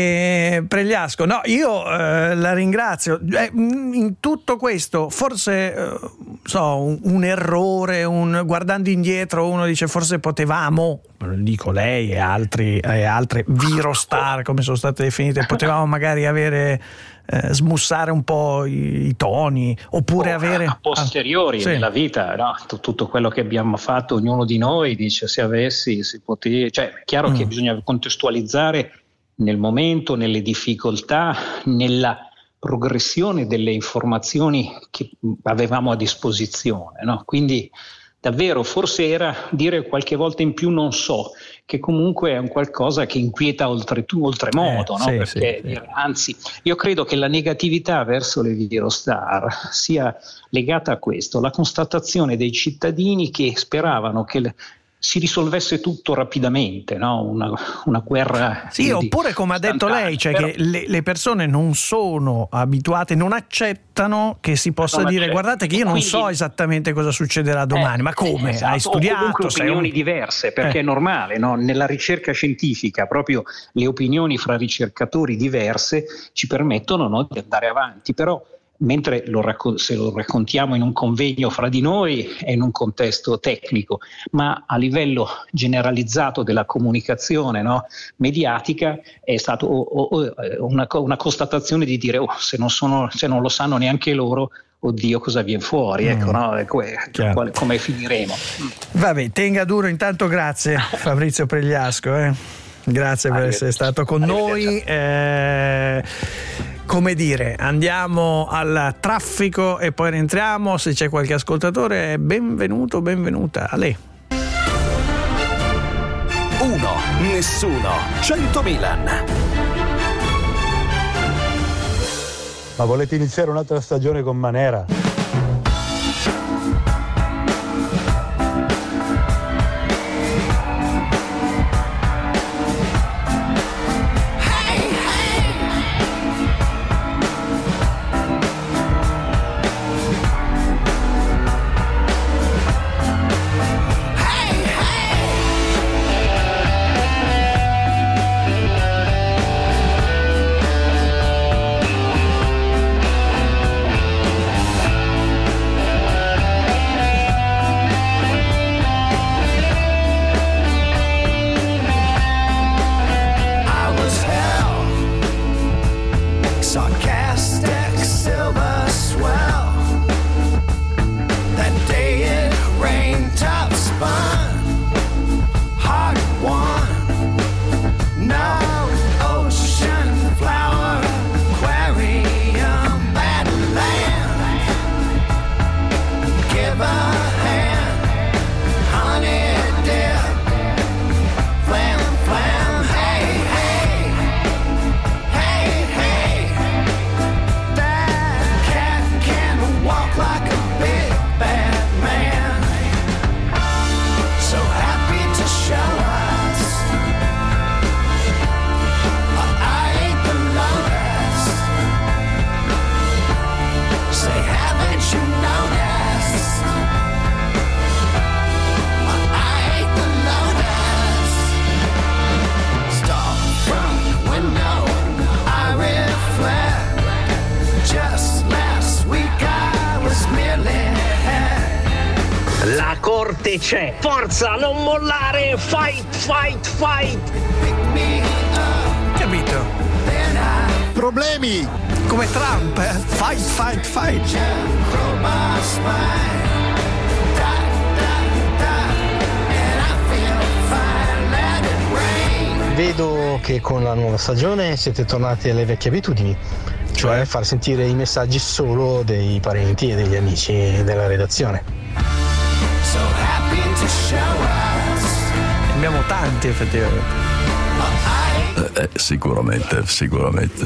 E Pregliasco, no, io eh, la ringrazio. Eh, in tutto questo, forse eh, so, un, un errore, un, guardando indietro, uno dice forse potevamo, dico lei e altri e altre virostar come sono state definite, potevamo magari avere eh, smussare un po' i, i toni, oppure oh, avere a posteriori ah, sì. nella vita, no? tutto quello che abbiamo fatto, ognuno di noi dice se avessi si poteva, cioè è chiaro mm. che bisogna contestualizzare nel momento, nelle difficoltà, nella progressione delle informazioni che avevamo a disposizione, no? Quindi davvero forse era dire qualche volta in più non so, che comunque è un qualcosa che inquieta oltre, oltremodo, eh, no? Sì, Perché sì, sì. anzi io credo che la negatività verso le virostar sia legata a questo, la constatazione dei cittadini che speravano che le, si risolvesse tutto rapidamente, no? una, una guerra. Sì, oppure come ha detto lei, cioè però, che le, le persone non sono abituate, non accettano che si possa dire accetto. Guardate che io non quindi, so esattamente cosa succederà domani, eh, ma come? Esatto, hai studiato? O comunque opinioni un... diverse, perché eh. è normale, no? Nella ricerca scientifica proprio le opinioni fra ricercatori diverse ci permettono, no, di andare avanti, però mentre lo raccon- se lo raccontiamo in un convegno fra di noi è in un contesto tecnico, ma a livello generalizzato della comunicazione, no, mediatica è stato oh, oh, una, una constatazione di dire oh, se non sono, se non lo sanno neanche loro, oddio cosa viene fuori, ecco, mm. no? Ecco, qual, come finiremo. Vabbè, tenga duro, intanto grazie Fabrizio Pregliasco, eh. grazie per essere stato con noi. Eh, come dire, andiamo al traffico e poi rientriamo. Se c'è qualche ascoltatore, benvenuto, benvenuta a lei. Uno, nessuno, cento Milan. Ma volete iniziare un'altra stagione con Manera? give a hand, honey dear. Flam, flam, hey, hey, hey, hey. That cat can walk like a big bad man. So happy to show us I ain't the lotus. Say, haven't you noticed I ain't the lotus. Star from window, I reflect. Just last week I was merely La corte c'è, forza, non mollare, fight, fight, fight. Capito? Problemi come Trump, eh? Fight, fight, fight. Vedo che con la nuova stagione siete tornati alle vecchie abitudini, cioè far sentire i messaggi solo dei parenti e degli amici della redazione. Abbiamo tanti effettivamente. Eh, eh, sicuramente, sicuramente.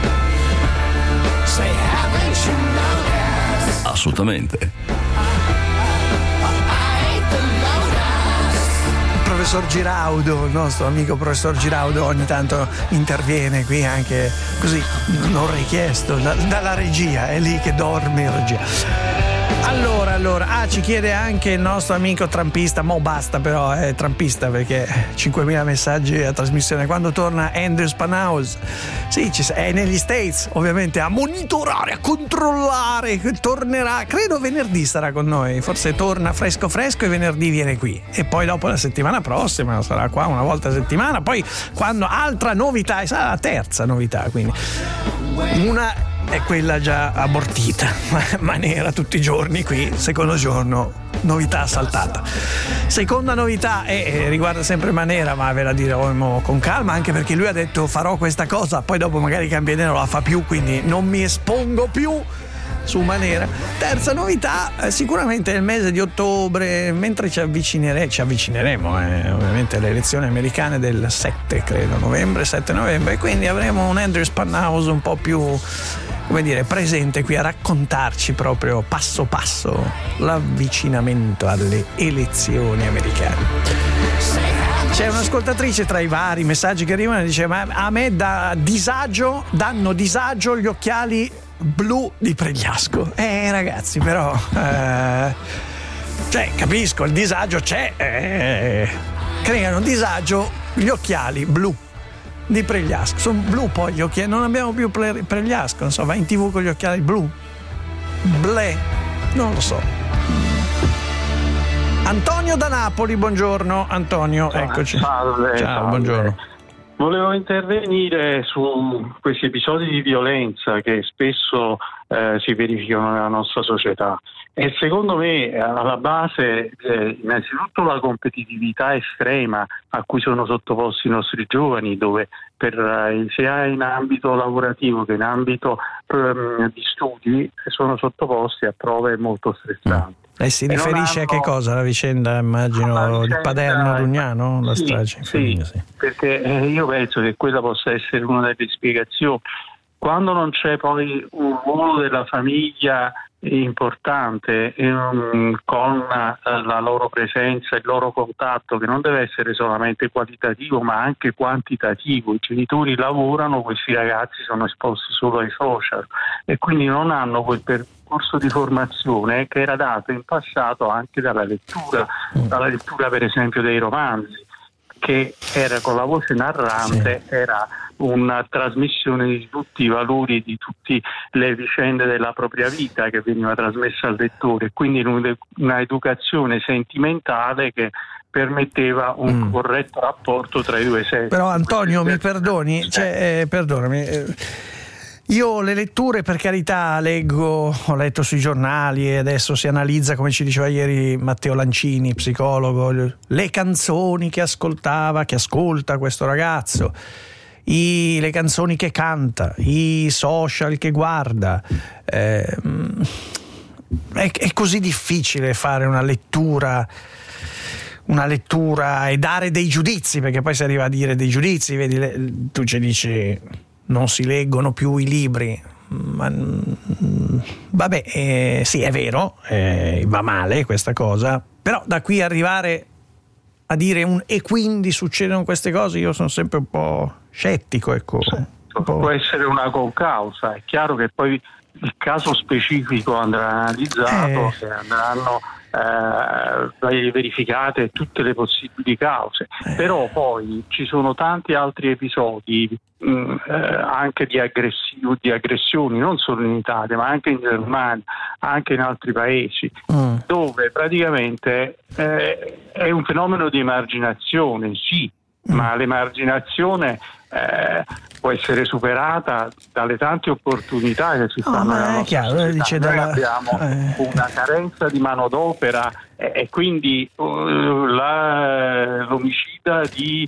Assolutamente. Il professor Giraudo, il nostro amico professor Giraudo, ogni tanto interviene qui anche così, non richiesto, da, dalla regia, è lì che dorme in regia. Allora, allora, ah, ci chiede anche il nostro amico trampista, mo basta però, è trampista perché cinquemila messaggi a trasmissione. Quando torna Andrew Spanhaus? Sì, ci, è negli States, ovviamente, a monitorare, a controllare, tornerà, credo venerdì sarà con noi, forse torna fresco fresco e venerdì viene qui. E poi dopo la settimana prossima sarà qua una volta a settimana, poi quando altra novità, e sarà la terza novità, quindi una è quella già abortita, ma nera tutti i giorni qui, secondo giorno, novità saltata. Seconda novità è, eh, riguarda sempre Manera, ma ve la diremo con calma, anche perché lui ha detto farò questa cosa, poi dopo magari cambia idea, non la fa più, quindi non mi espongo più su Manera. Terza novità, eh, sicuramente nel mese di ottobre, mentre ci avvicineremo, ci avvicineremo eh, ovviamente alle elezioni americane del sette, credo, novembre, sette novembre, quindi avremo un Andrew Spanhaus un po' più, come dire, presente qui a raccontarci proprio passo passo l'avvicinamento alle elezioni americane. C'è un'ascoltatrice tra i vari messaggi che arrivano e dice: ma a me da disagio, danno disagio gli occhiali blu di Pregliasco. Eh ragazzi, però eh, cioè capisco, il disagio c'è, eh, creano disagio gli occhiali blu di Pregliasco, sono blu poi gli occhiali, non abbiamo più pre- Pregliasco, non so, va in tv con gli occhiali blu, ble, non lo so. Antonio da Napoli, buongiorno Antonio, eccoci. Salve, ciao, salve. Buongiorno. Volevo intervenire su questi episodi di violenza che spesso eh, si verificano nella nostra società e secondo me alla base eh, innanzitutto la competitività estrema a cui sono sottoposti i nostri giovani, dove per, eh, sia in ambito lavorativo che in ambito eh, di studi sono sottoposti a prove molto stressanti. E si riferisce hanno... a che cosa? La vicenda, immagino, la vicenda... di Paderno-Rugnano? La sì, strage? Sì, sì, perché eh, io penso che questa possa essere una delle spiegazioni. Quando non c'è poi un ruolo della famiglia importante um, con uh, la loro presenza, il loro contatto, che non deve essere solamente qualitativo ma anche quantitativo, i genitori lavorano, questi ragazzi sono esposti solo ai social e quindi non hanno quel percorso di formazione che era dato in passato anche dalla lettura, dalla lettura per esempio dei romanzi, che era con la voce narrante, sì. Era una trasmissione di tutti i valori, di tutte le vicende della propria vita che veniva trasmessa al lettore, quindi una educazione sentimentale che permetteva un mm. corretto rapporto tra i due sessi. Però Antonio, mi perdoni, cioè, eh, perdonami, eh, io le letture, per carità, leggo, ho letto sui giornali e adesso si analizza, come ci diceva ieri Matteo Lancini, psicologo, le canzoni che ascoltava, che ascolta questo ragazzo, I, le canzoni che canta, i social che guarda, eh, è, è così difficile fare una lettura una lettura e dare dei giudizi, perché poi si arriva a dire dei giudizi, vedi, le, tu ci dici non si leggono più i libri, ma vabbè, eh, sì, è vero, eh, va male questa cosa, però da qui arrivare a dire un e quindi succedono queste cose, io sono sempre un po' scettico, ecco. Un po'. Può essere una concausa, è chiaro che poi il caso specifico andrà analizzato eh. e andranno eh, verificate tutte le possibili cause, eh. però poi ci sono tanti altri episodi mh, eh, anche di, aggressi- di aggressioni, non solo in Italia ma anche in Germania, anche in altri paesi, mm. dove praticamente eh, è un fenomeno di emarginazione, sì, mm. ma l'emarginazione eh, può essere superata dalle tante opportunità che ci stanno oh, nella è nostra chiaro, società. dice Noi dalla... abbiamo eh. una carenza di manodopera eh, e quindi uh, la, l'omicida di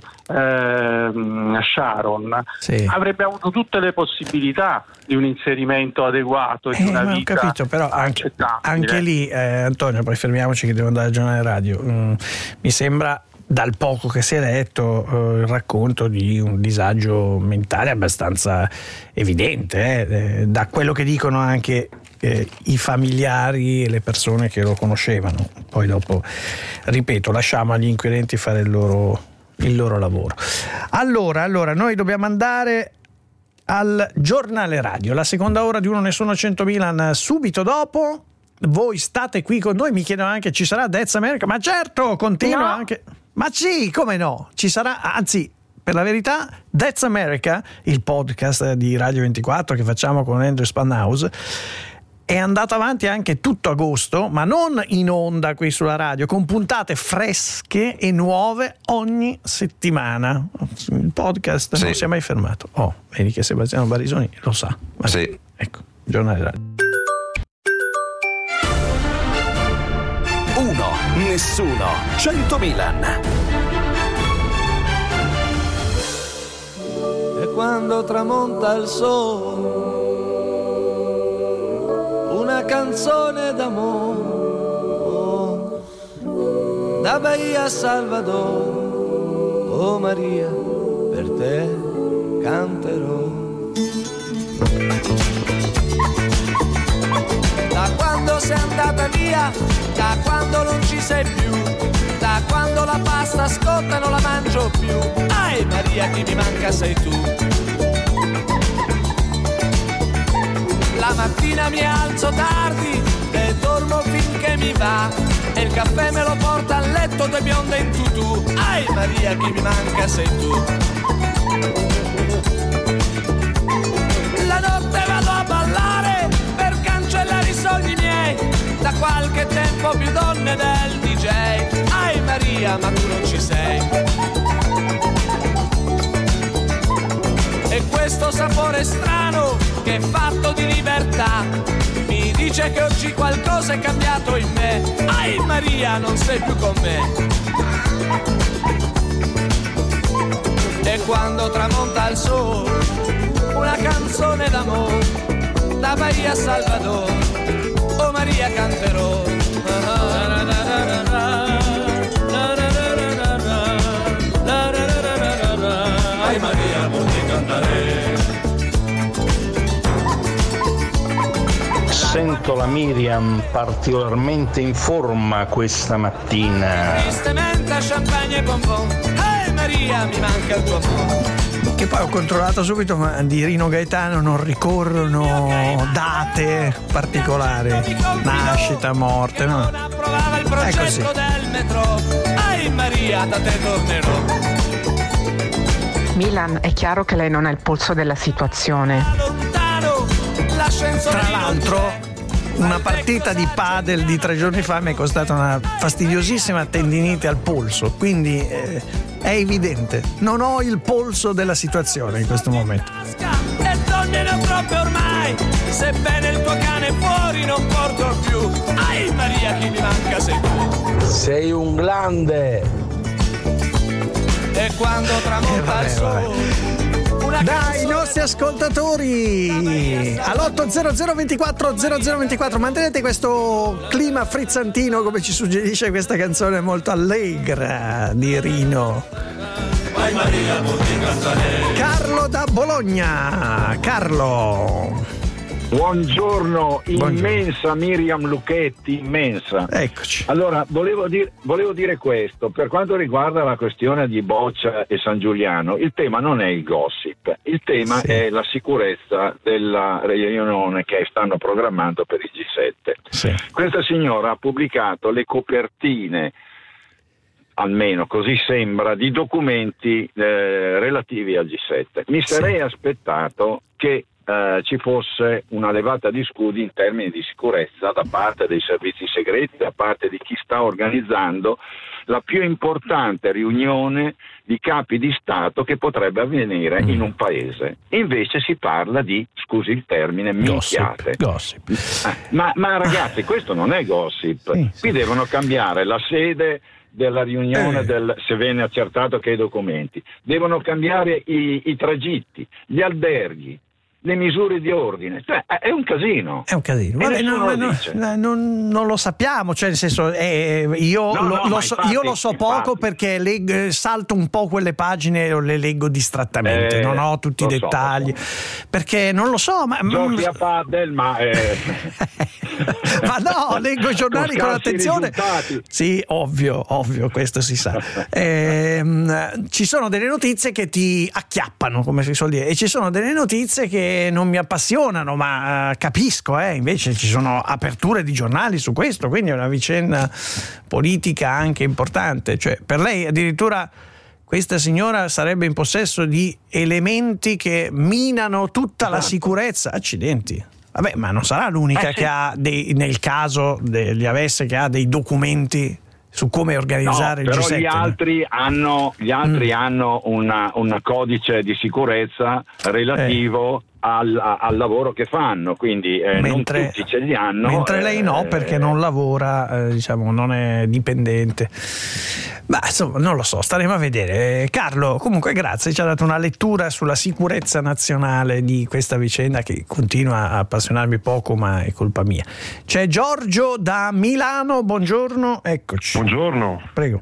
uh, Sharon sì. avrebbe avuto tutte le possibilità di un inserimento adeguato di eh, una ma vita ho capito, però anche, anche lì eh, Antonio, poi fermiamoci che devo andare al giornale radio. mm, mi sembra, dal poco che si è letto, eh, il racconto di un disagio mentale abbastanza evidente, eh, da quello che dicono anche eh, i familiari e le persone che lo conoscevano. Poi dopo, ripeto, lasciamo agli inquirenti fare il loro, il loro lavoro. Allora, allora, noi dobbiamo andare al giornale radio, la seconda ora di Uno ne sono centomila subito dopo. Voi state qui con noi, mi chiedono anche ci sarà That's America, ma certo, continua no. anche... Ma sì, come no? Ci sarà, anzi, per la verità, That's America, il podcast di Radio ventiquattro che facciamo con Andrew Spanhaus, è andato avanti anche tutto agosto, ma non in onda qui sulla radio, con puntate fresche e nuove ogni settimana. Il podcast sì. non si è mai fermato. Oh, vedi che Sebastiano Barisoni lo sa. Ma sì. Ecco, giornale radio. Uno, nessuno, cento Milan. E quando tramonta il sole, una canzone d'amore, da Bahia a Salvador, oh Maria, per te canterò. Da quando sei andata via, da quando non ci sei più, da quando la pasta scotta non la mangio più, ai Maria chi mi manca sei tu. La mattina mi alzo tardi e dormo finché mi va, e il caffè me lo porta a letto due bionde in tutù, ai Maria chi mi manca sei tu. La notte vado a ballare per cancellare i sogni miei, da qualche tempo più donne del D J, ai Maria ma tu non ci sei. E questo sapore strano che è fatto di libertà mi dice che oggi qualcosa è cambiato in me, ai Maria non sei più con me. E quando tramonta il sole, una canzone d'amore, da Bahia a Salvador, oh Maria canterò. Ai Maria potrei cantare. Sento la Miriam particolarmente in forma questa mattina. Tristemente champagne e bonbon, ai Maria mi manca il tuo amore. Che poi ho controllato subito, ma di Rino Gaetano non ricorrono date particolari, nascita, morte, no? È così. Ai Maria, da te tornerò. Milan, è chiaro che lei non ha il polso della situazione. Tra l'altro, una partita di padel di tre giorni fa mi è costata una fastidiosissima tendinite al polso, quindi eh, è evidente, non ho il polso della situazione in questo momento. E donne ne ho troppe ormai, sebbene il tuo cane fuori non porto più, ai Maria chi mi manca sei tu. Sei un grande. E quando tramonta eh, vabbè, il sole, una Dai, i nostri ascoltatori all'otto zero zero ventiquattro zero zero ventiquattro mantenete questo clima frizzantino, come ci suggerisce questa canzone molto allegra di Rino. Carlo da Bologna. Carlo, buongiorno, Buongiorno. immensa Miriam Lucchetti, immensa. Eccoci. Allora, volevo dire, volevo dire questo, per quanto riguarda la questione di Boccia e San Giuliano, il tema non è il gossip, il tema sì. è la sicurezza della riunione che stanno programmando per il G sette. Sì. Questa signora ha pubblicato le copertine, almeno così sembra, di documenti eh, relativi al G sette. Mi sarei sì. aspettato che Uh, ci fosse una levata di scudi in termini di sicurezza da parte dei servizi segreti, da parte di chi sta organizzando la più importante riunione di capi di Stato che potrebbe avvenire mm. in un paese. Invece si parla di, scusi il termine, minchiate. Gossip. Eh, ma, ma ragazzi, questo non è gossip. Sì, Qui sì. devono cambiare la sede della riunione, eh. del, se viene accertato che i documenti. Devono cambiare i, i tragitti, gli alberghi, le misure di ordine, cioè è un casino. È un casino. Vabbè, no, lo no, non, non lo sappiamo, cioè nel senso eh, io, no, lo, no, lo so, infatti, io lo so infatti. poco perché leggo, salto un po' quelle pagine o le leggo distrattamente, Eh, non ho tutti i lo so, dettagli, lo so. perché non lo so, ma Giochi a padel, ma eh. ma no, leggo i giornali con, con attenzione. risultati. Sì, ovvio, ovvio, questo si sa. Eh, ci sono delle notizie che ti acchiappano, come si suol dire, e ci sono delle notizie che non mi appassionano, ma uh, capisco, eh, invece ci sono aperture di giornali su questo, quindi è una vicenda politica anche importante. Cioè, per lei addirittura questa signora sarebbe in possesso di elementi che minano tutta la sicurezza. Accidenti. Vabbè, ma non sarà l'unica eh, sì. che ha dei, nel caso degli avesse, che ha dei documenti su come organizzare no, il G però sette. gli altri hanno, gli altri mm. hanno una, un codice di sicurezza relativo eh. al, a, al lavoro che fanno, quindi eh, mentre, non tutti ce li hanno. Mentre lei no, eh, perché non lavora, eh, diciamo, non è dipendente. Ma insomma, non lo so, staremo a vedere. Carlo, comunque grazie, ci ha dato una lettura sulla sicurezza nazionale di questa vicenda che continua a appassionarmi poco, ma è colpa mia. C'è Giorgio da Milano, buongiorno, eccoci. Buongiorno. Prego.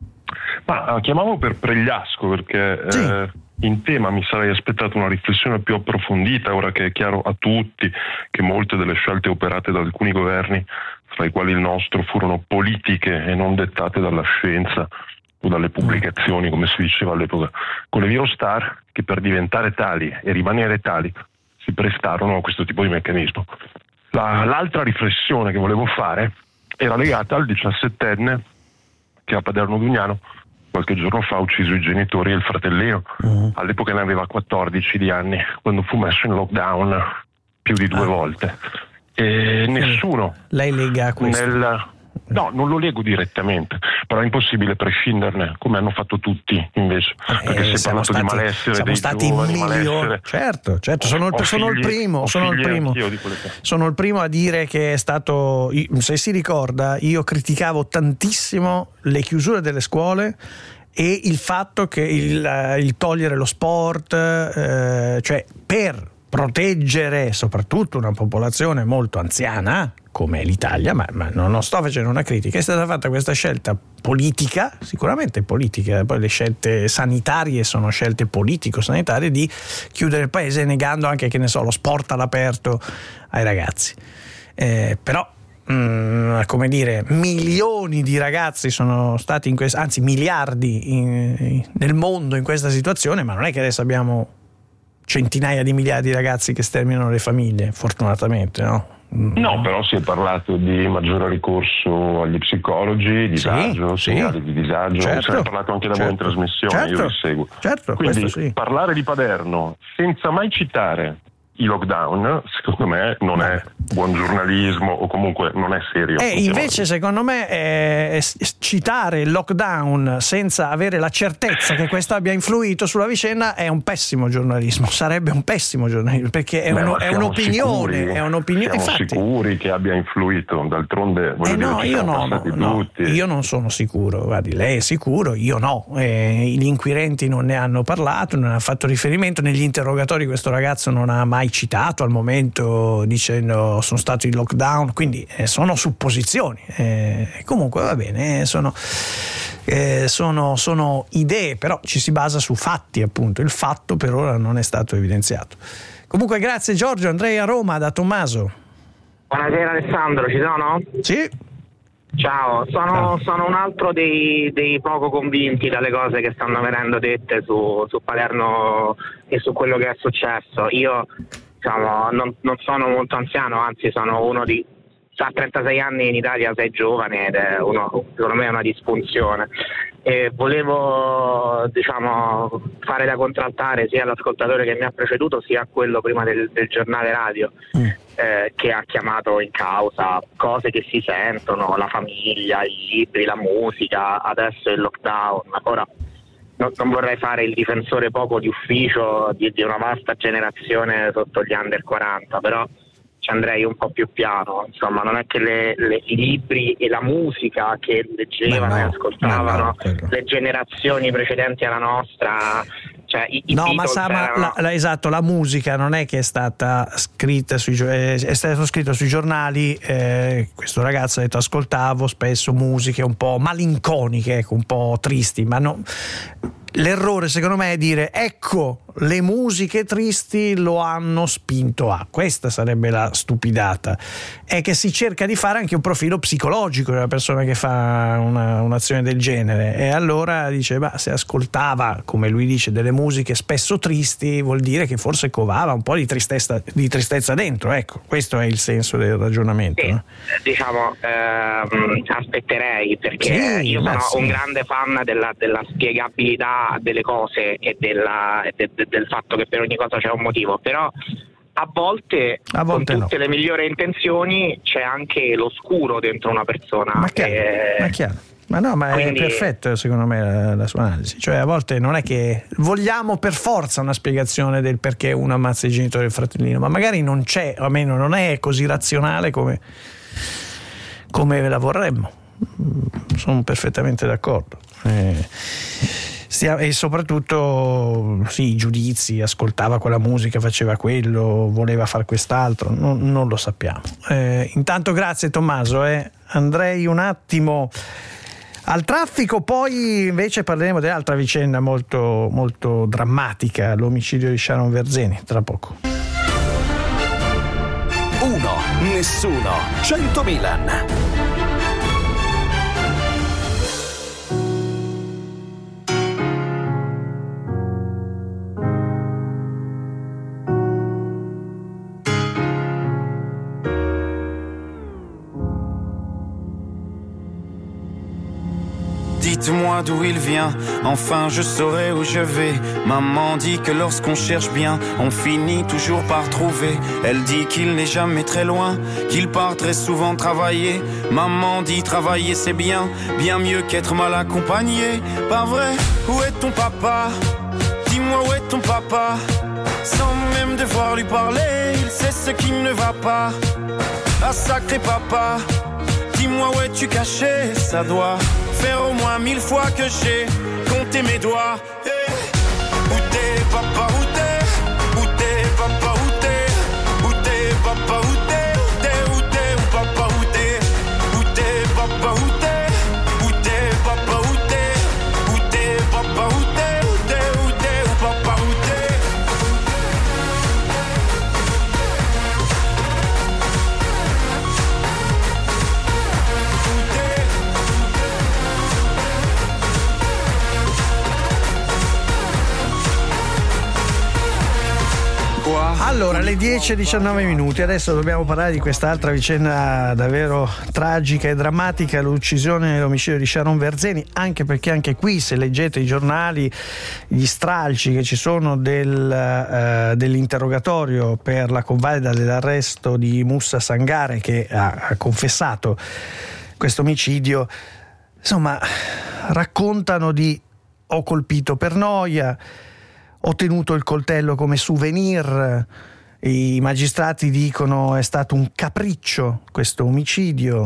Ma chiamavo per Pregliasco perché sì. eh, in tema mi sarei aspettato una riflessione più approfondita, ora che è chiaro a tutti che molte delle scelte operate da alcuni governi, tra i quali il nostro, furono politiche e non dettate dalla scienza o dalle pubblicazioni, come si diceva all'epoca, con le Virostar che per diventare tali e rimanere tali si prestarono a questo tipo di meccanismo. La, l'altra riflessione che volevo fare era legata al diciassettenne che a Paderno Dugnano qualche giorno fa ha ucciso i genitori e il fratellino. Uh-huh. All'epoca ne aveva quattordici di anni, quando fu messo in lockdown più di due ah. volte. E nessuno lei lega a questo? Nel, no, non lo lego direttamente, però è impossibile prescinderne, come hanno fatto tutti invece, eh, perché si è parlato stati, di malessere siamo dei stati giovani, milioni. malessere. Certo, certo, sono il, sono figli, il primo, sono il primo. Sono il primo a dire che è stato, se si ricorda, io criticavo tantissimo le chiusure delle scuole e il fatto che il, il togliere lo sport, eh, cioè per proteggere soprattutto una popolazione molto anziana come l'Italia, ma, ma non sto facendo una critica, è stata fatta questa scelta politica, sicuramente politica, poi le scelte sanitarie sono scelte politico-sanitarie, di chiudere il paese negando anche, che ne so, lo sport all'aperto ai ragazzi. Eh, però Mm, come dire, milioni di ragazzi sono stati in questa, anzi miliardi in, in, nel mondo in questa situazione, ma non è che adesso abbiamo centinaia di migliaia di ragazzi che sterminano le famiglie, fortunatamente, no? No, però si è parlato di maggiore ricorso agli psicologi, disagio, sì, segnali sì. di disagio, certo, se ne è parlato anche da certo, voi in trasmissione, certo, io vi seguo. Certo, quindi sì. parlare di Paderno senza mai citare i lockdown, secondo me non è buon giornalismo o comunque non è serio. E invece secondo me eh, citare il lockdown senza avere la certezza che questo abbia influito sulla vicenda è un pessimo giornalismo, sarebbe un pessimo giornalismo, perché è, Beh, uno, è un'opinione, sicuri, è un'opinione. Siamo Infatti, sicuri che abbia influito, d'altronde voglio eh dire, no, ci io siamo no, passati no, tutti. io non sono sicuro, guardi, lei è sicuro, io no, eh, gli inquirenti non ne hanno parlato, non hanno fatto riferimento, negli interrogatori questo ragazzo non ha mai citato al momento dicendo sono stato in lockdown, quindi eh, sono supposizioni, eh, comunque va bene, sono, eh, sono, sono idee, però ci si basa su fatti, appunto, il fatto per ora non è stato evidenziato. Comunque grazie Giorgio. Andrei a Roma da Tommaso. Buonasera Alessandro, ci sono? Sì. Ciao, sono, sono un altro dei, dei poco convinti dalle cose che stanno venendo dette su, su Palermo e su quello che è successo. Io diciamo, non, non sono molto anziano, anzi sono uno di a trentasei anni in Italia, sei giovane ed è uno, secondo me è una disfunzione. E volevo diciamo fare da contraltare sia all'ascoltatore che mi ha preceduto sia a quello prima del, del giornale radio mm. eh, che ha chiamato in causa cose che si sentono, la famiglia, i libri, la musica, adesso il lockdown. Ora non, non vorrei fare il difensore poco di ufficio di, di una vasta generazione sotto gli under quaranta, però ci andrei un po' più piano, insomma non è che le, le, i libri e la musica che leggevano no, e ascoltavano no, no, le generazioni precedenti alla nostra, cioè i, i no ma sa ma la, la, esatto, la musica non è che è stata scritta sui, è, è stato scritto sui giornali, eh, questo ragazzo ha detto ascoltavo spesso musiche un po' malinconiche, ecco, un po' tristi, ma no. L'errore secondo me è dire ecco le musiche tristi lo hanno spinto a, questa sarebbe la stupidata, è che si cerca di fare anche un profilo psicologico della persona che fa una, un'azione del genere e allora dice bah, se ascoltava come lui dice delle musiche spesso tristi vuol dire che forse covava un po' di tristezza, di tristezza dentro, ecco questo è il senso del ragionamento. Sì, no? Diciamo ehm, aspetterei perché sì, io sono sì. un grande fan della, della spiegabilità delle cose e della, de, de, del fatto che per ogni cosa c'è un motivo, però a volte, a volte con tutte no. le migliori intenzioni c'è anche l'oscuro dentro una persona. Ma chiaro, e... ma, chiaro. ma no, ma quindi... è perfetto secondo me la, la sua analisi, cioè a volte non è che vogliamo per forza una spiegazione del perché uno ammazza i genitori del fratellino, ma magari non c'è, o almeno non è così razionale come, come la vorremmo. Sono perfettamente d'accordo. Eh, stia, e soprattutto sì, i giudizi, ascoltava quella musica, faceva quello, voleva fare quest'altro, non, non lo sappiamo. Eh, intanto grazie Tommaso, eh. andrei un attimo al traffico, poi invece parleremo dell'altra vicenda molto, molto drammatica, l'omicidio di Sharon Verzeni, tra poco. Uno, nessuno, cento Milan. Dites-moi d'où il vient, enfin je saurai où je vais. Maman dit que lorsqu'on cherche bien, on finit toujours par trouver. Elle dit qu'il n'est jamais très loin, qu'il part très souvent travailler. Maman dit travailler c'est bien, bien mieux qu'être mal accompagné. Pas vrai, où est ton papa? Dis-moi où est ton papa? Sans même devoir lui parler, il sait ce qui ne va pas. Ah sacré papa, dis-moi où es-tu caché? Ça doit faire au moins mille fois que j'ai compté mes doigts. Hey. Où t'es papa, où t'es? Où t'es papa, où t'es? Où t'es papa, où t'es? Où t'es, où t'es, où papa, où t'es? Où t'es papa, où t'es? Où t'es papa, où t'es? Où t'es papa, où t'es? Où t'es, où t'es, où papa, où t'es? Allora, le dieci e diciannove minuti, adesso dobbiamo parlare di quest'altra vicenda davvero tragica e drammatica, l'uccisione e l'omicidio di Sharon Verzeni, anche perché anche qui, se leggete i giornali, gli stralci che ci sono del, uh, dell'interrogatorio per la convalida dell'arresto di Moussa Sangare, che ha, ha confessato questo omicidio, insomma, raccontano di ho colpito per noia, ho tenuto il coltello come souvenir, i magistrati dicono è stato un capriccio questo omicidio.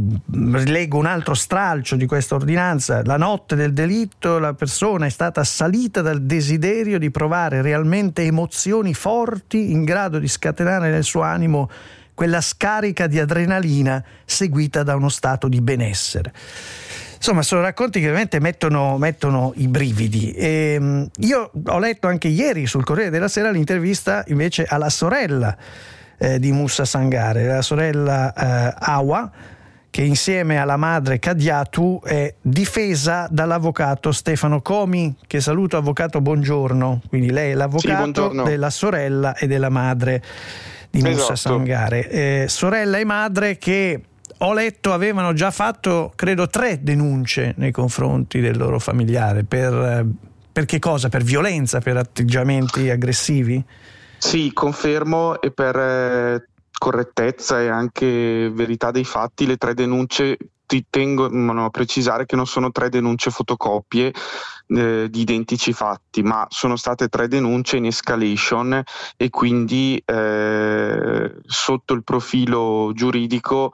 Leggo un altro stralcio di questa ordinanza: la notte del delitto la persona è stata assalita dal desiderio di provare realmente emozioni forti in grado di scatenare nel suo animo quella scarica di adrenalina seguita da uno stato di benessere. Insomma, sono racconti che ovviamente mettono, mettono i brividi. E, io ho letto anche ieri sul Corriere della Sera l'intervista invece alla sorella eh, di Moussa Sangare, la sorella eh, Awa, che insieme alla madre Kadiatu è difesa dall'avvocato Stefano Comi, che saluto. Avvocato, buongiorno. Quindi lei è l'avvocato sì, della sorella e della madre di Moussa esatto. Sangare. Eh, sorella e madre che, ho letto, avevano già fatto, credo, tre denunce nei confronti del loro familiare. Per, per che cosa? Per violenza, per atteggiamenti aggressivi? Sì, confermo, e per eh, correttezza e anche verità dei fatti, le tre denunce ti tengono a precisare che non sono tre denunce fotocopie eh, di identici fatti, ma sono state tre denunce in escalation, e quindi eh, sotto il profilo giuridico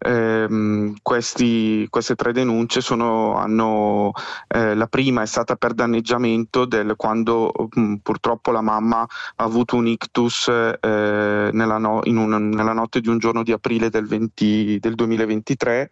ehm, questi, queste tre denunce sono, hanno eh, la prima è stata per danneggiamento del, quando mh, purtroppo la mamma ha avuto un ictus eh, nella, no, in un, nella notte di un giorno di aprile del, venti, del duemilaventitré.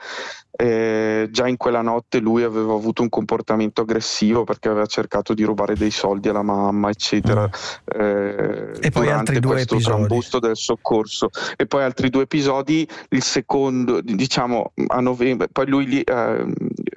Eh, già in quella notte lui aveva avuto un comportamento aggressivo perché aveva cercato di rubare dei soldi alla mamma, eccetera. Mm. Eh, e poi altri due questo episodi. Trambusto del soccorso, e poi altri due episodi. Il secondo, diciamo a novembre, poi lui lì, eh,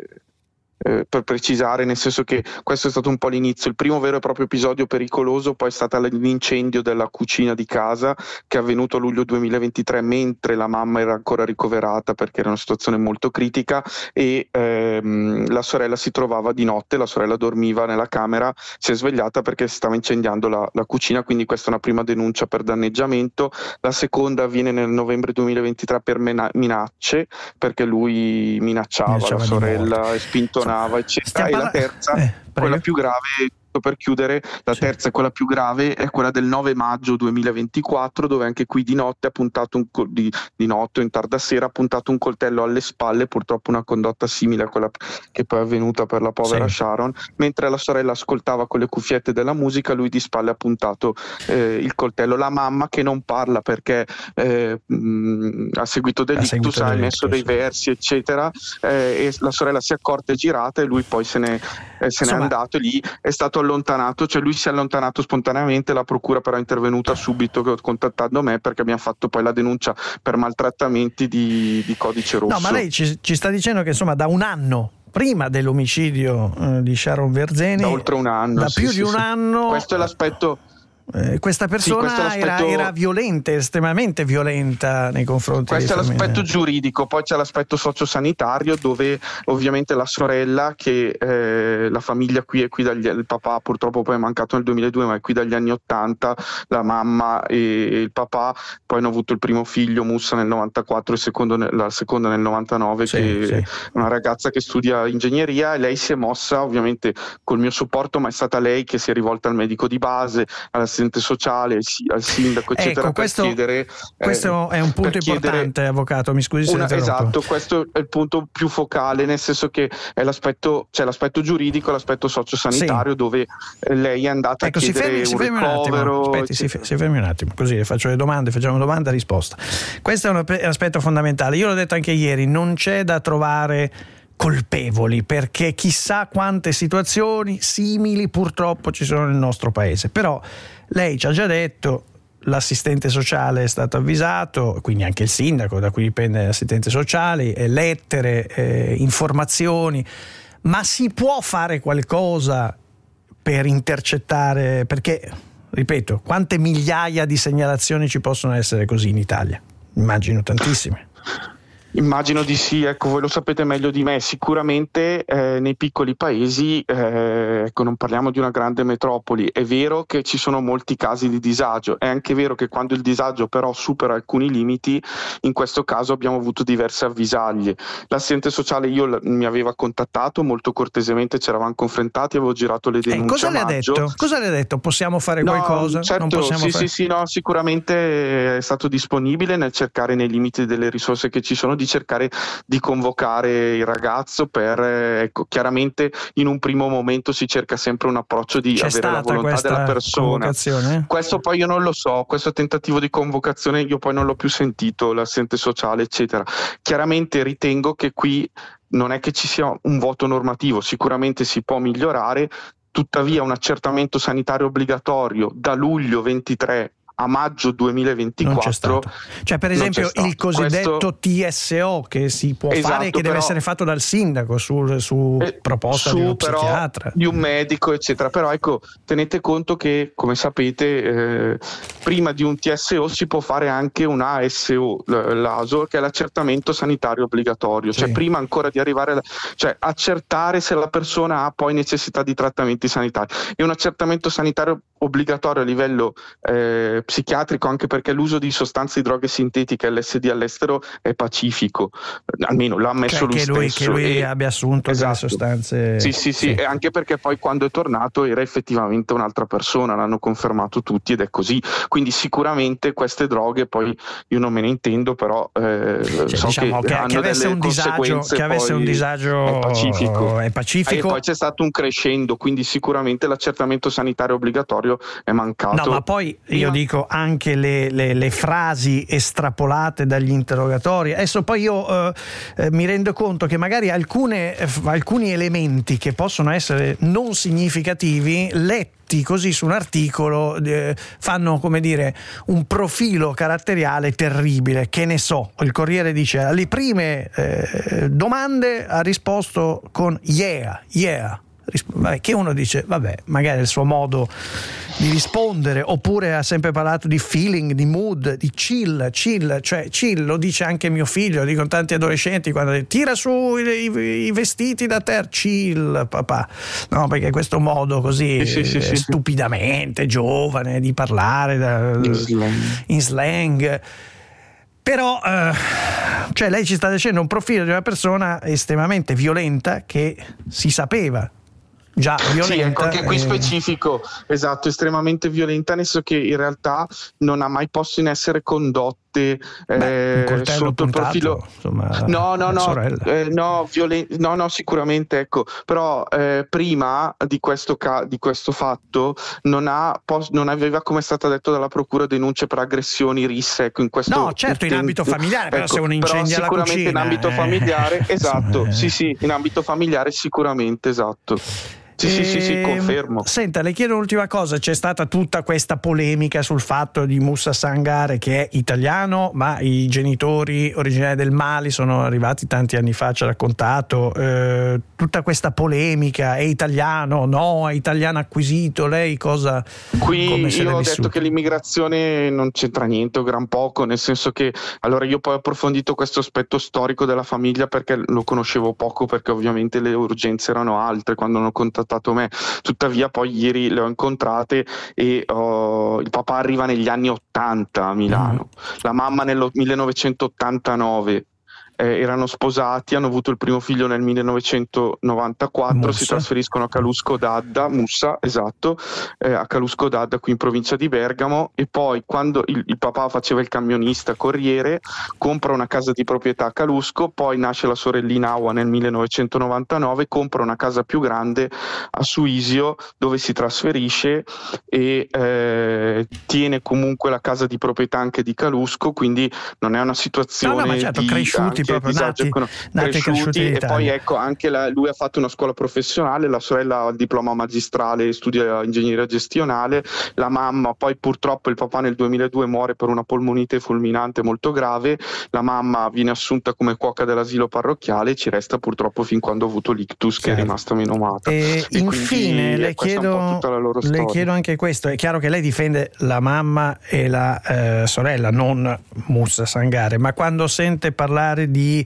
Eh, per precisare, nel senso che questo è stato un po' l'inizio. Il primo vero e proprio episodio pericoloso poi è stato l'incendio della cucina di casa, che è avvenuto a luglio duemilaventitré mentre la mamma era ancora ricoverata perché era una situazione molto critica, e ehm, la sorella si trovava di notte, la sorella dormiva nella camera, si è svegliata perché si stava incendiando la, la cucina. Quindi questa è una prima denuncia per danneggiamento. La seconda avviene nel novembre duemilaventitré per mena- minacce, perché lui minacciava, minacciava la sorella e spintonava, eccetera. E la terza, eh, quella più grave, per chiudere, la sì. terza e quella più grave è quella del nove maggio duemilaventiquattro, dove anche qui di notte ha puntato un col- di, di notte o in tarda sera ha puntato un coltello alle spalle, purtroppo una condotta simile a quella che poi è avvenuta per la povera sì. Sharon. Mentre la sorella ascoltava con le cuffiette della musica, lui di spalle ha puntato eh, il coltello. La mamma, che non parla perché eh, mh, ha seguito dell'ictus, ha emesso dei versi, eccetera, eh, e la sorella si è accorta, è girata, e lui poi se ne, eh, se n'è andato. E lì è stato allontanato, cioè lui si è allontanato spontaneamente. La procura però è intervenuta subito contattando me, perché abbiamo fatto poi la denuncia per maltrattamenti di, di codice rosso. No, ma lei ci, ci sta dicendo che insomma da un anno prima dell'omicidio eh, di Sharon Verzeni, da oltre un anno, da sì, più sì, di un sì. anno, questo è l'aspetto. Eh, questa persona sì, era, era violenta, estremamente violenta nei confronti questo dei è l'aspetto giuridico. Poi c'è l'aspetto sociosanitario, dove ovviamente la sorella, che eh, la famiglia qui è qui dagli, il papà purtroppo poi è mancato nel duemiladue, ma è qui dagli anni ottanta, la mamma e il papà poi hanno avuto il primo figlio, Moussa, nel novantaquattro, e il secondo, la seconda nel novantanove, sì, che sì. è una ragazza che studia ingegneria, e lei si è mossa ovviamente col mio supporto, ma è stata lei che si è rivolta al medico di base, alla sociale, al sindaco, eccetera, ecco, questo, per chiedere. Questo eh, è un punto importante, avvocato. Mi scusi se una, interrompo. Esatto, questo è il punto più focale, nel senso che è l'aspetto, c'è l'aspetto giuridico, l'aspetto sociosanitario, sì. dove lei è andata ecco, a chiedere si fermi, un si ricovero. Un Aspetti, si, si fermi un attimo, così le faccio le domande, facciamo domanda e risposta. Questo è un aspetto fondamentale. Io l'ho detto anche ieri, non c'è da trovare colpevoli, perché chissà quante situazioni simili purtroppo ci sono nel nostro paese. Però lei ci ha già detto, l'assistente sociale è stato avvisato, quindi anche il sindaco, da cui dipende l'assistente sociale, lettere, eh, informazioni, ma si può fare qualcosa per intercettare? Perché ripeto, quante migliaia di segnalazioni ci possono essere così in Italia? Immagino tantissime. Immagino di sì, ecco, voi lo sapete meglio di me, sicuramente eh, nei piccoli paesi, eh, ecco, non parliamo di una grande metropoli, è vero che ci sono molti casi di disagio, è anche vero che quando il disagio però supera alcuni limiti, in questo caso abbiamo avuto diverse avvisaglie. L'assistente sociale io l- mi aveva contattato molto cortesemente, ci eravamo confrontati, avevo girato le denunce. Eh, cosa a le ha maggio. detto? Cosa le ha detto? Possiamo fare No, qualcosa? certo, non possiamo sì, fare... sì, sì, no, sicuramente è stato disponibile nel cercare nei limiti delle risorse che ci sono di cercare di convocare il ragazzo per, ecco, chiaramente in un primo momento si cerca sempre un approccio di C'è avere la volontà questa della persona. convocazione? Questo poi io non lo so, questo tentativo di convocazione io poi non l'ho più sentito, l'assistente sociale eccetera. Chiaramente ritengo che qui non è che ci sia un vuoto normativo, sicuramente si può migliorare, tuttavia un accertamento sanitario obbligatorio da luglio ventitré a maggio duemilaventiquattro non c'è stato. Cioè per esempio il cosiddetto Questo... T S O che si può esatto, fare, che però... deve essere fatto dal sindaco su, su eh, proposta su, di uno però, psichiatra, di un medico eccetera. Però ecco, tenete conto che come sapete eh, prima di un T S O si può fare anche un A S O, l'A S O, che è l'accertamento sanitario obbligatorio, sì. Cioè prima ancora di arrivare a, cioè accertare se la persona ha poi necessità di trattamenti sanitari. E un accertamento sanitario obbligatorio a livello eh, psichiatrico, anche perché l'uso di sostanze di droghe sintetiche L S D all'estero è pacifico, almeno l'ha ammesso cioè lui che lui, stesso. che lui e... abbia assunto esatto. delle sostanze. Sì, sì, sì, e anche perché poi quando è tornato era effettivamente un'altra persona, l'hanno confermato tutti ed è così. Quindi sicuramente queste droghe, poi io non me ne intendo, però eh, cioè, so diciamo che, che, hanno che avesse delle un disagio, che avesse un disagio è pacifico. È pacifico. E poi c'è stato un crescendo, quindi sicuramente l'accertamento sanitario obbligatorio è mancato. No, ma poi io no. dico anche le, le, le frasi estrapolate dagli interrogatori. Adesso poi io eh, eh, mi rendo conto che magari alcune, eh, alcuni elementi che possono essere non significativi, letti così su un articolo, eh, fanno, come dire, un profilo caratteriale terribile. Che ne so, il Corriere dice alle prime eh, domande ha risposto con yeah, yeah. Che uno dice vabbè, magari è il suo modo di rispondere, oppure ha sempre parlato di feeling, di mood, di chill, chill, cioè chill lo dice anche mio figlio, lo dicono tanti adolescenti quando dice, tira su i, i, i vestiti da terra, chill papà, no, perché questo modo così sì, sì, sì, stupidamente giovane di parlare da, in slang, in slang. Però eh, cioè lei ci sta dicendo un profilo di una persona estremamente violenta che si sapeva già violenta. Sì, ecco, anche qui eh... specifico, esatto, estremamente violenta, nel senso che in realtà non ha mai posto in essere condotte Beh, eh, sotto il profilo. Insomma, no, no, no, eh, no, violen- no, no, sicuramente, ecco, però eh, prima di questo, ca- di questo fatto non, ha pos- non aveva, come è stato detto dalla procura, denunce per aggressioni, risse, ecco, in questo no, certo, in ambito familiare, ecco, però se uno incendia la cucina, sicuramente in ambito eh. familiare, esatto, eh. sì, sì, in ambito familiare sicuramente, esatto. Sì, sì, sì, sì, confermo. Senta, le chiedo un'ultima cosa, c'è stata tutta questa polemica sul fatto di Moussa Sangare, che è italiano, ma i genitori originari del Mali sono arrivati tanti anni fa, ci ha raccontato, eh, tutta questa polemica, è italiano, no, è italiano acquisito, lei cosa... Qui come se io ho vissuto? detto che l'immigrazione non c'entra niente, o gran poco, nel senso che, allora io poi ho approfondito questo aspetto storico della famiglia perché lo conoscevo poco, perché ovviamente le urgenze erano altre quando hanno contattato me, tuttavia poi ieri le ho incontrate e uh, il papà arriva negli anni ottanta a Milano, mm. la mamma nel millenovecentottantanove. Eh, erano sposati, hanno avuto il primo figlio nel millenovecentonovantaquattro, Mussa. Si trasferiscono a Calusco d'Adda, Mussa, esatto, eh, a Calusco d'Adda qui in provincia di Bergamo, e poi quando il, il papà faceva il camionista corriere, compra una casa di proprietà a Calusco, poi nasce la sorellina Aua nel millenovecentonovantanove, compra una casa più grande a Suisio dove si trasferisce e eh, tiene comunque la casa di proprietà anche di Calusco, quindi non è una situazione no, no, ma certo, di cresciuti anche proprio disagio nati, economico, nati e cresciuti in e Italia. poi ecco anche la, lui ha fatto una scuola professionale, la sorella ha il diploma magistrale, studia ingegneria gestionale, la mamma poi purtroppo il papà nel duemiladue muore per una polmonite fulminante molto grave, la mamma viene assunta come cuoca dell'asilo parrocchiale e ci resta purtroppo fin quando ha avuto l'ictus, che è rimasta menomata. E, e infine le chiedo, le chiedo anche questo, è chiaro che lei difende la mamma e la eh, sorella, non Moussa Sangare, ma quando sente parlare di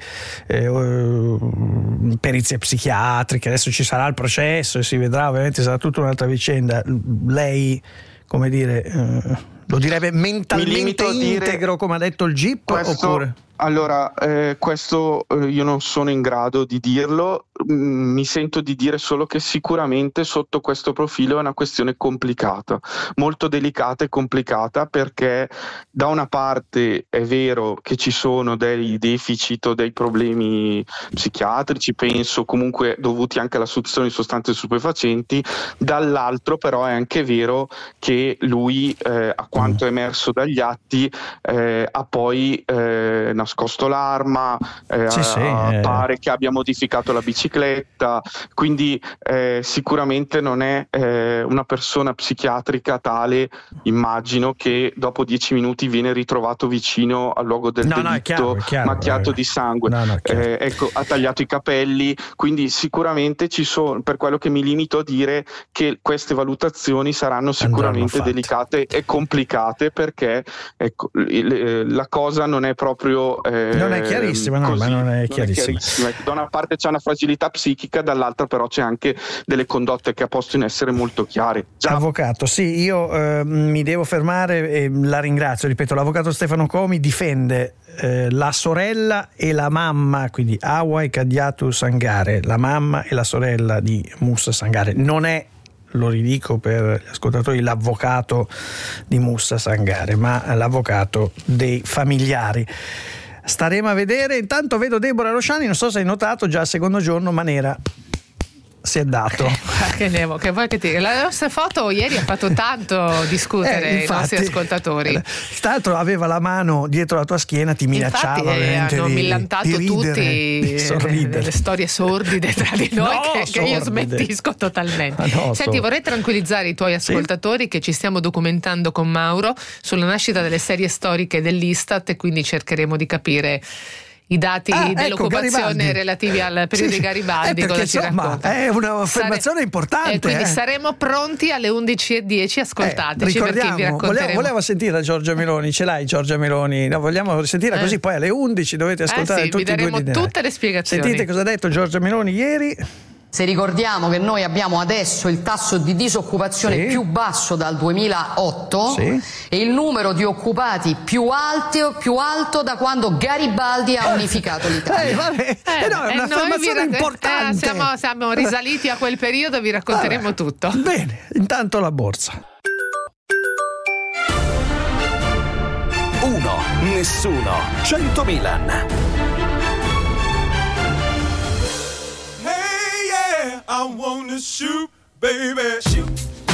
eh, perizie psichiatriche, adesso ci sarà il processo e si vedrà, ovviamente sarà tutta un'altra vicenda, lei, come dire, eh, lo direbbe mentalmente integro dire, come ha detto il G I P, questo, oppure? Allora, eh, questo eh, io non sono in grado di dirlo, mm, mi sento di dire solo che sicuramente sotto questo profilo è una questione complicata, molto delicata e complicata, perché da una parte è vero che ci sono dei deficit o dei problemi psichiatrici, penso comunque dovuti anche all'assunzione di sostanze stupefacenti, dall'altro però è anche vero che lui, eh, a quanto è emerso dagli atti, eh, ha poi eh, nascosto l'arma, eh, sì, sì, eh. pare che abbia modificato la bicicletta, quindi eh, sicuramente non è eh, una persona psichiatrica tale, immagino, che dopo dieci minuti viene ritrovato vicino al luogo del no, delitto, no, è chiaro, è chiaro, macchiato eh. di sangue, no, no, eh, ecco, ha tagliato i capelli, quindi sicuramente ci sono, per quello che mi limito a dire, che queste valutazioni saranno sicuramente delicate e complicate, perché ecco, la cosa non è proprio Eh, non è chiarissima, no, così, ma non è non chiarissima. è chiarissima. Da una parte c'è una fragilità psichica, dall'altra però c'è anche delle condotte che ha posto in essere molto chiare. Già... Avvocato, sì, io eh, mi devo fermare e la ringrazio, ripeto, l'avvocato Stefano Comi difende eh, la sorella e la mamma, quindi Awai Kadiatu Sangare, la mamma e la sorella di Moussa Sangare, non è, lo ridico per gli ascoltatori, l'avvocato di Moussa Sangare, ma l'avvocato dei familiari. Staremo a vedere. Intanto vedo Deborah Rosciani, non so se hai notato, già al secondo giorno Manera si è dato. che, ne, che vuoi che ti... La nostra foto ieri ha fatto tanto discutere eh, infatti, i nostri ascoltatori. Tra l'altro aveva la mano dietro la tua schiena, ti minacciava. Infatti eh, hanno di, millantato di ridere, tutti delle storie sordide tra di noi, no, che, che io smentisco totalmente. Ah, no, Senti, so. vorrei tranquillizzare i tuoi ascoltatori sì? che ci stiamo documentando con Mauro sulla nascita delle serie storiche dell'Istat, e quindi cercheremo di capire i dati ah, dell'occupazione ecco, relativi al periodo sì, di Garibaldi. eh, perché, cosa ci insomma, racconta? È un'affermazione Sare... importante. E quindi eh. saremo pronti alle undici e dieci, ascoltateci, eh, perché vi racconteremo. Volevo, volevo sentire Giorgia Meloni, ce l'hai Giorgia Meloni? No, vogliamo sentire eh. così, poi alle undici dovete ascoltare eh sì, tutti vi daremo i due tutte le spiegazioni. Sentite cosa ha detto Giorgia Meloni ieri. Se ricordiamo che noi abbiamo adesso il tasso di disoccupazione sì. più basso dal duemilaotto sì. e il numero di occupati più alto, più alto da quando Garibaldi ha unificato l'Italia. Eh, vabbè. Eh, no, è un'affermazione rac- importante. Eh, siamo, siamo risaliti a quel periodo, vi racconteremo vabbè. tutto. Bene, intanto la borsa. Uno, nessuno, cento Milan. I wanna shoot, baby, shoot.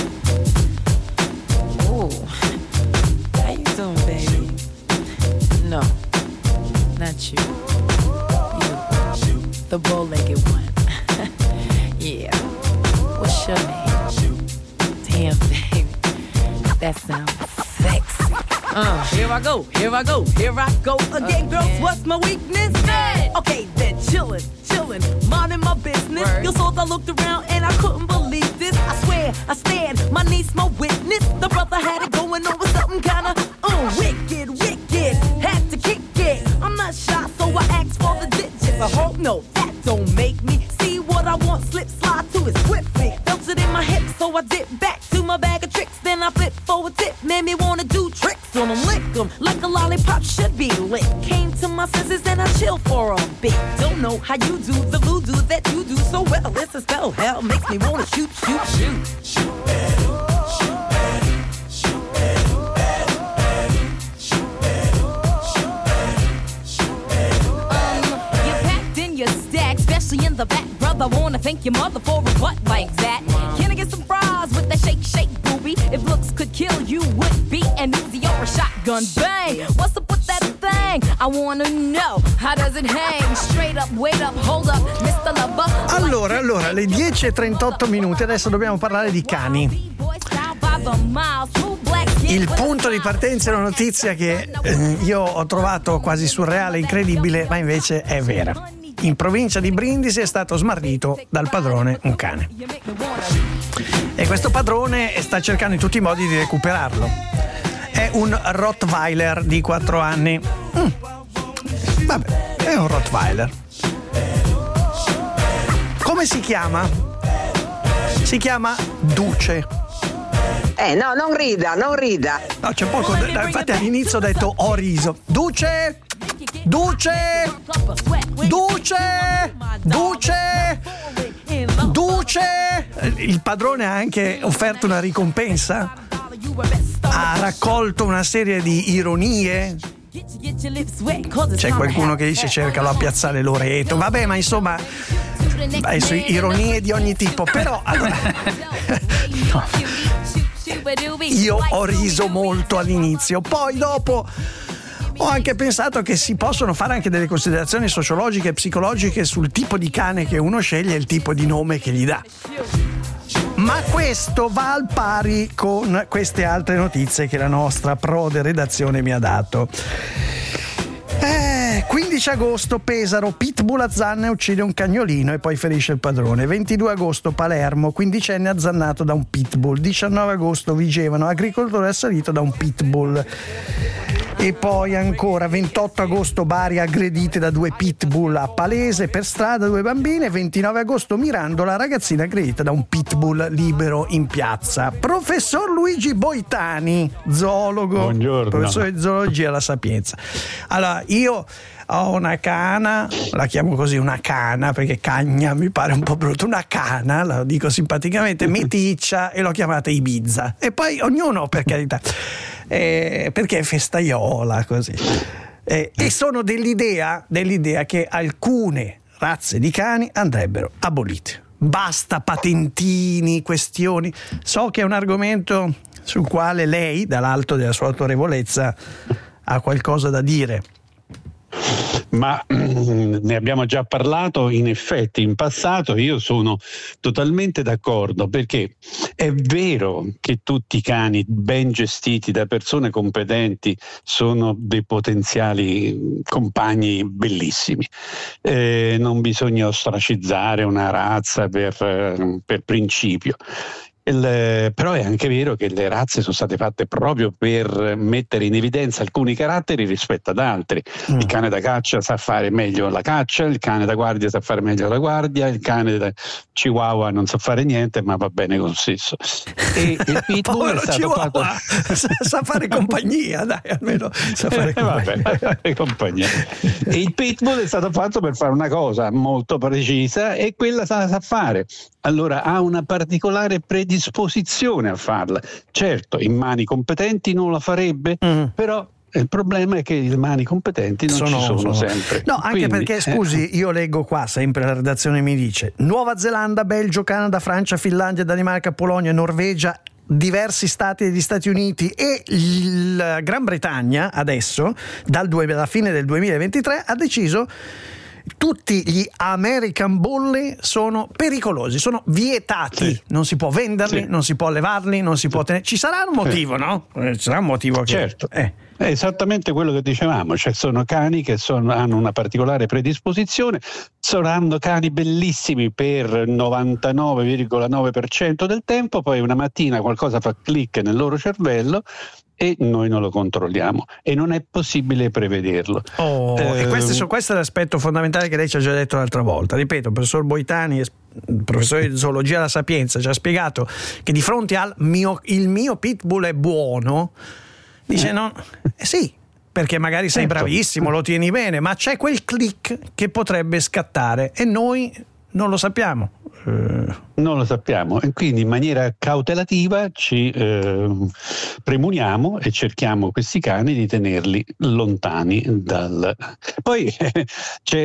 Ooh, how you doing, baby? Shoot. No, not you. You, shoot. The bow-legged one. Yeah. What's your name? Shoot. Damn, baby, that sounds sexy. Uh, here I go, here I go, here I go again, uh, girls. Yeah. What's my weakness? Hey. Okay, then chillin', chillin', minding my business. Word. You saw I looked around and I couldn't believe this. I swear, I stand, my niece, my witness. The brother had it going on with something kinda uh, wicked, wicked. Had to kick it. I'm not shy, so I asked for the digits. I hope no, that don't make me see what I want. Slip, slide to it swiftly. Felt it in my hips, so I dip back to my bag of tricks. Then I flip for a tip, made me wanna do tricks. On them, lick them like a lollipop should be lit. Came to my senses and I chill for a bit. Don't know how you do the voodoo that you do so well. It's a spell, hell makes me wanna shoot, shoot, shoot. Shoot, Betty, shoot, Betty, shoot, Betty, Betty, Betty, shoot, Betty, shoot, Betty, shoot, Betty. Um, you packed in your stack, especially in the back, brother. Wanna thank your mother for a butt like that. Can I get some fries with that shake, shake, booby? If looks could kill you, would be an Uzi or a shotgun. Bang! What's up with that thing? I wanna know how does it hang? Straight up, wait up, hold up, mister Lover. Allora, allora, le dieci e trentotto minuti, adesso dobbiamo parlare di cani. Il punto di partenza è una notizia che eh, io ho trovato quasi surreale, incredibile, ma invece è vera. In provincia di Brindisi è stato smarrito dal padrone un cane. E questo padrone sta cercando in tutti i modi di recuperarlo. È un Rottweiler di quattro anni. Mm. Vabbè, è un Rottweiler. Come si chiama? Si chiama Duce. Eh no, non rida, non rida. No, c'è poco. Infatti all'inizio ho detto ho riso. Duce! Duce! Duce! Duce! Duce! Il padrone ha anche offerto una ricompensa. Ha raccolto una serie di ironie. C'è qualcuno che dice cercalo a Piazzale Loreto. Vabbè, ma insomma, adesso ironie di ogni tipo. Però allora, no. Io ho riso molto all'inizio, poi dopo ho anche pensato che si possono fare anche delle considerazioni sociologiche e psicologiche sul tipo di cane che uno sceglie e il tipo di nome che gli dà. Ma questo va al pari con queste altre notizie che la nostra prode redazione mi ha dato. Eh, quindici agosto Pesaro, pitbull a zanne uccide un cagnolino e poi ferisce il padrone. ventidue agosto Palermo, quindicenne azzannato da un pitbull. diciannove agosto Vigevano, agricoltore assalito da un pitbull. E poi ancora ventotto agosto Bari, aggredite da due pitbull a Palese per strada, due bambine. ventinove agosto Mirandola, ragazzina aggredita da un pitbull libero in piazza. Professor Luigi Boitani, zoologo. Buongiorno. Professore di zoologia alla Sapienza. Allora, io ho una cana, la chiamo così una cana perché cagna mi pare un po' brutto, una cana, la dico simpaticamente, meticcia, e l'ho chiamata Ibiza. E poi ognuno, per carità, eh, perché è festaiola così. Eh, e sono dell'idea, dell'idea che alcune razze di cani andrebbero abolite. Basta patentini, questioni. So che è un argomento sul quale lei, dall'alto della sua autorevolezza, ha qualcosa da dire. Ma ne abbiamo già parlato, in effetti in passato. Io sono totalmente d'accordo, perché è vero che tutti i cani ben gestiti da persone competenti sono dei potenziali compagni bellissimi, eh, non bisogna ostracizzare una razza per, per principio. Il, però è anche vero che le razze sono state fatte proprio per mettere in evidenza alcuni caratteri rispetto ad altri. Mm. Il cane da caccia sa fare meglio la caccia, il cane da guardia sa fare meglio la guardia, il cane da chihuahua non sa fare niente, ma va bene con stesso. E il pitbull è stato fatto sa fare compagnia, dai, almeno sa fare compagnia. Eh, vabbè, fare compagnia. E il pitbull è stato fatto per fare una cosa molto precisa, e quella sa, sa fare. Allora ha una particolare predisposizione a farla. Certo, in mani competenti non la farebbe, mm. però il problema è che le mani competenti non sono, ci sono, sono sempre. No, anche Quindi, perché, scusi, io leggo qua, sempre la redazione mi dice: Nuova Zelanda, Belgio, Canada, Francia, Finlandia, Danimarca, Polonia, Norvegia, diversi stati degli Stati Uniti e la Gran Bretagna adesso, dal due, alla fine del duemilaventitré, ha deciso tutti gli American Bully sono pericolosi, sono vietati, sì. Non si può venderli, sì. Non si può allevarli, non si può tenere. Ci sarà un motivo, sì. No? Ci sarà un motivo che... Certo. Eh. È esattamente quello che dicevamo, cioè sono cani che sono, hanno una particolare predisposizione, saranno cani bellissimi per il novantanove virgola nove per cento del tempo, poi una mattina qualcosa fa click nel loro cervello e noi non lo controlliamo, e non è possibile prevederlo. Oh, eh, e questo, so, questo è l'aspetto fondamentale che lei ci ha già detto l'altra volta. Ripeto, il professor Boitani, professore di zoologia alla Sapienza, ci ha spiegato che di fronte al mio, il mio pitbull è buono, dice no, eh sì, perché magari sei certo. bravissimo, lo tieni bene, ma c'è quel click che potrebbe scattare e noi non lo sappiamo. Non lo sappiamo, e quindi in maniera cautelativa ci eh, premuniamo e cerchiamo questi cani di tenerli lontani dal... Poi eh, c'è,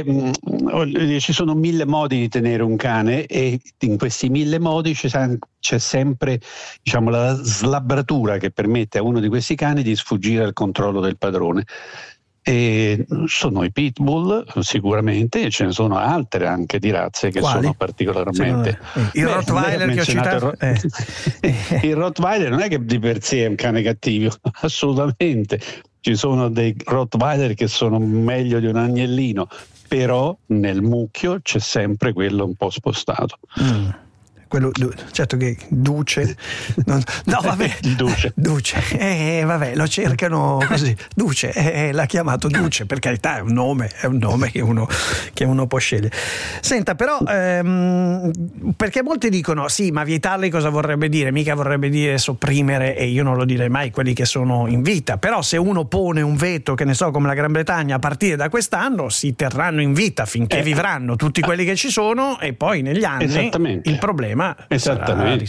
mh, ci sono mille modi di tenere un cane, e in questi mille modi c'è, c'è sempre, diciamo, la slabbratura che permette a uno di questi cani di sfuggire al controllo del padrone. E sono i pitbull sicuramente, e ce ne sono altre anche di razze che Quali? sono particolarmente il Beh, Rottweiler che ho citato il, Rot- eh. il Rottweiler non è che di per sé è un cane cattivo, assolutamente. Ci sono dei Rottweiler che sono meglio di un agnellino, però nel mucchio c'è sempre quello un po' spostato. Mm. Quello, certo che Duce non, no vabbè il Duce, Duce eh, vabbè lo cercano così Duce eh, l'ha chiamato Duce, per carità è un nome è un nome che uno, che uno può scegliere. Senta però ehm, perché molti dicono sì, ma vietarli cosa vorrebbe dire? Mica vorrebbe dire sopprimere, e io non lo direi mai, quelli che sono in vita. Però se uno pone un veto, che ne so, come la Gran Bretagna, a partire da quest'anno si terranno in vita finché eh. vivranno tutti quelli che ci sono, e poi negli anni il problema esattamente.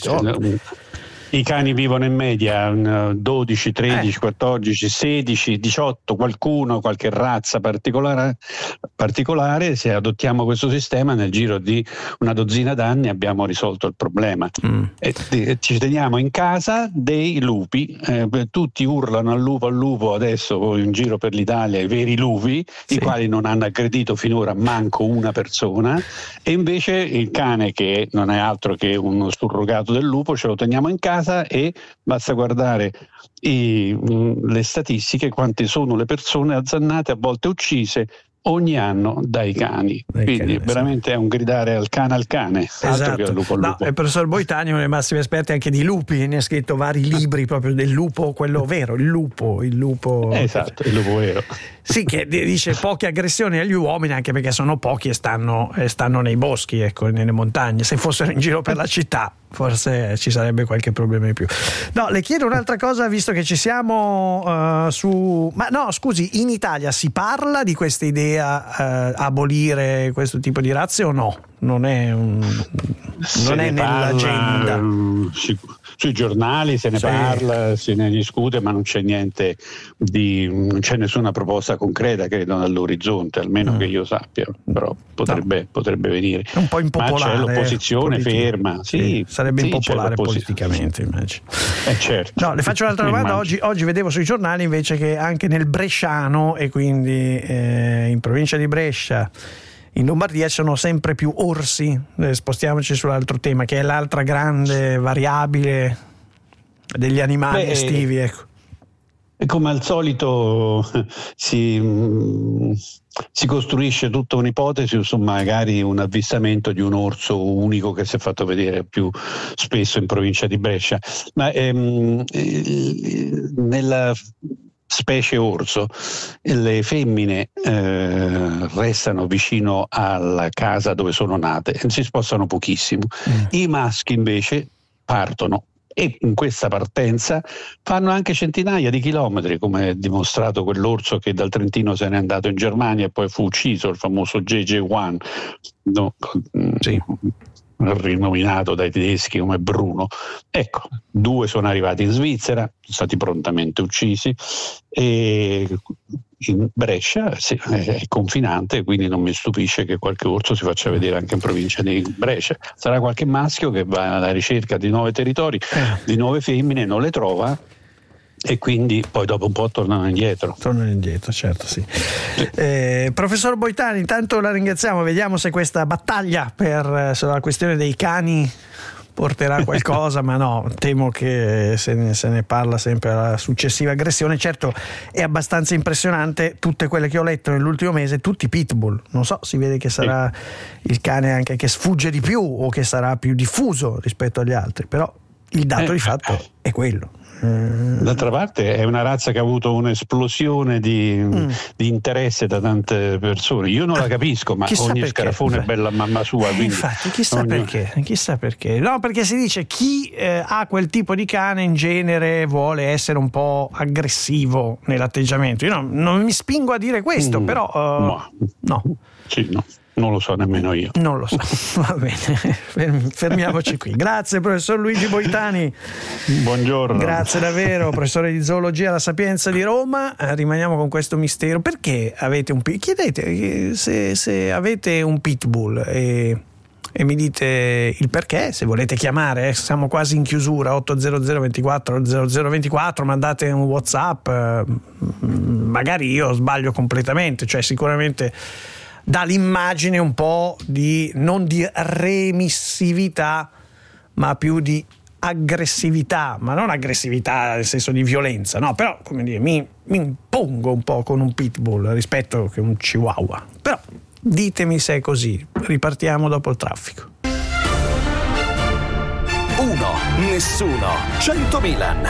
I cani vivono in media dodici, tredici, eh. quattordici, sedici, diciotto, qualcuno, qualche razza particolare, particolare. Se adottiamo questo sistema nel giro di una dozzina d'anni abbiamo risolto il problema. Mm. E, e, ci teniamo in casa dei lupi, eh, tutti urlano al lupo al lupo adesso in giro per l'Italia, i veri lupi, sì. i quali non hanno aggredito finora manco una persona, e invece il cane, che non è altro che uno surrogato del lupo, ce lo teniamo in casa, e basta guardare i, le statistiche, quante sono le persone azzannate, a volte uccise ogni anno dai cani. Dai Quindi cani, veramente sì. è un gridare al cane al cane, esatto. altro che al lupo al lupo. No, il professor Boitani è uno dei massimi esperti anche di lupi, ne ha scritto vari libri proprio del lupo, quello vero, il lupo, il lupo. Esatto, il lupo vero. Sì, che dice poche aggressioni agli uomini, anche perché sono pochi e stanno, e stanno nei boschi, ecco, nelle montagne. Se fossero in giro per la città forse ci sarebbe qualche problema in più. No, le chiedo un'altra cosa, visto che ci siamo uh, su... Ma no, scusi, in Italia si parla di questa idea uh, abolire questo tipo di razze o no? Non è, un, non è nell'agenda. Parla, si, sui giornali se ne sì. parla, se ne discute, ma non c'è niente di, non c'è nessuna proposta concreta, credo, nell'orizzonte, almeno mm. che io sappia, però potrebbe, no. potrebbe venire. È un po' impopolare. Ma c'è l'opposizione politica. ferma, sì, sì, sarebbe sì, impopolare politicamente, immagino. Eh, certo. No, le faccio un'altra domanda. Oggi, oggi vedevo sui giornali invece che anche nel Bresciano, e quindi eh, in provincia di Brescia, in Lombardia, ci sono sempre più orsi. Eh, spostiamoci sull'altro tema, che è l'altra grande variabile degli animali Beh, estivi, ecco. E come al solito si, si costruisce tutta un'ipotesi su magari un avvistamento di un orso unico che si è fatto vedere più spesso in provincia di Brescia, ma ehm, nella specie orso le femmine eh, restano vicino alla casa dove sono nate e si spostano pochissimo. Mm. I maschi invece partono, e in questa partenza fanno anche centinaia di chilometri, come è dimostrato quell'orso che dal Trentino se n'è andato in Germania e poi fu ucciso, il famoso J J uno, no, sì. rinominato dai tedeschi come Bruno. Ecco, due sono arrivati in Svizzera, sono stati prontamente uccisi, e in Brescia è confinante, quindi non mi stupisce che qualche orso si faccia vedere anche in provincia di Brescia. Sarà qualche maschio che va alla ricerca di nuovi territori, di nuove femmine, non le trova, e quindi poi dopo un po' tornano indietro. Tornano indietro, certo, sì. Eh, professor Boitani, intanto la ringraziamo, vediamo se questa battaglia per sulla questione dei cani porterà qualcosa, ma no, temo che se ne, se ne parla sempre alla successiva aggressione. Certo, è abbastanza impressionante tutte quelle che ho letto nell'ultimo mese, tutti pitbull. Non so, si vede che sarà sì. il cane anche che sfugge di più o che sarà più diffuso rispetto agli altri, però il dato eh. di fatto è quello. D'altra parte è una razza che ha avuto un'esplosione di, mm. di interesse da tante persone. Io non la capisco, ma chissà ogni perché. Scarafone è bella a mamma sua. Eh, infatti, chissà ogni... perché, chissà perché. No, perché si dice chi eh, ha quel tipo di cane in genere vuole essere un po' aggressivo nell'atteggiamento. Io no, non mi spingo a dire questo, mm. però uh, no. no. Sì, no. Non lo so nemmeno io. Non lo so, va bene, fermiamoci qui. Grazie professor Luigi Boitani. Buongiorno. Grazie davvero, professore di zoologia alla Sapienza di Roma. Eh, rimaniamo con questo mistero. Perché avete un pitbull? Chiedete se, se avete un pitbull e, e mi dite il perché, se volete chiamare, eh, siamo quasi in chiusura. Otto zero zero ventiquattro zero zero ventiquattro, mandate un WhatsApp, eh, magari io sbaglio completamente, cioè sicuramente dà l'immagine un po' di non di remissività ma più di aggressività, ma non aggressività nel senso di violenza, no, però come dire, mi, mi impongo un po' con un pitbull rispetto che un chihuahua. Però ditemi se è così. Ripartiamo dopo il traffico. Uno, nessuno, cento Milan.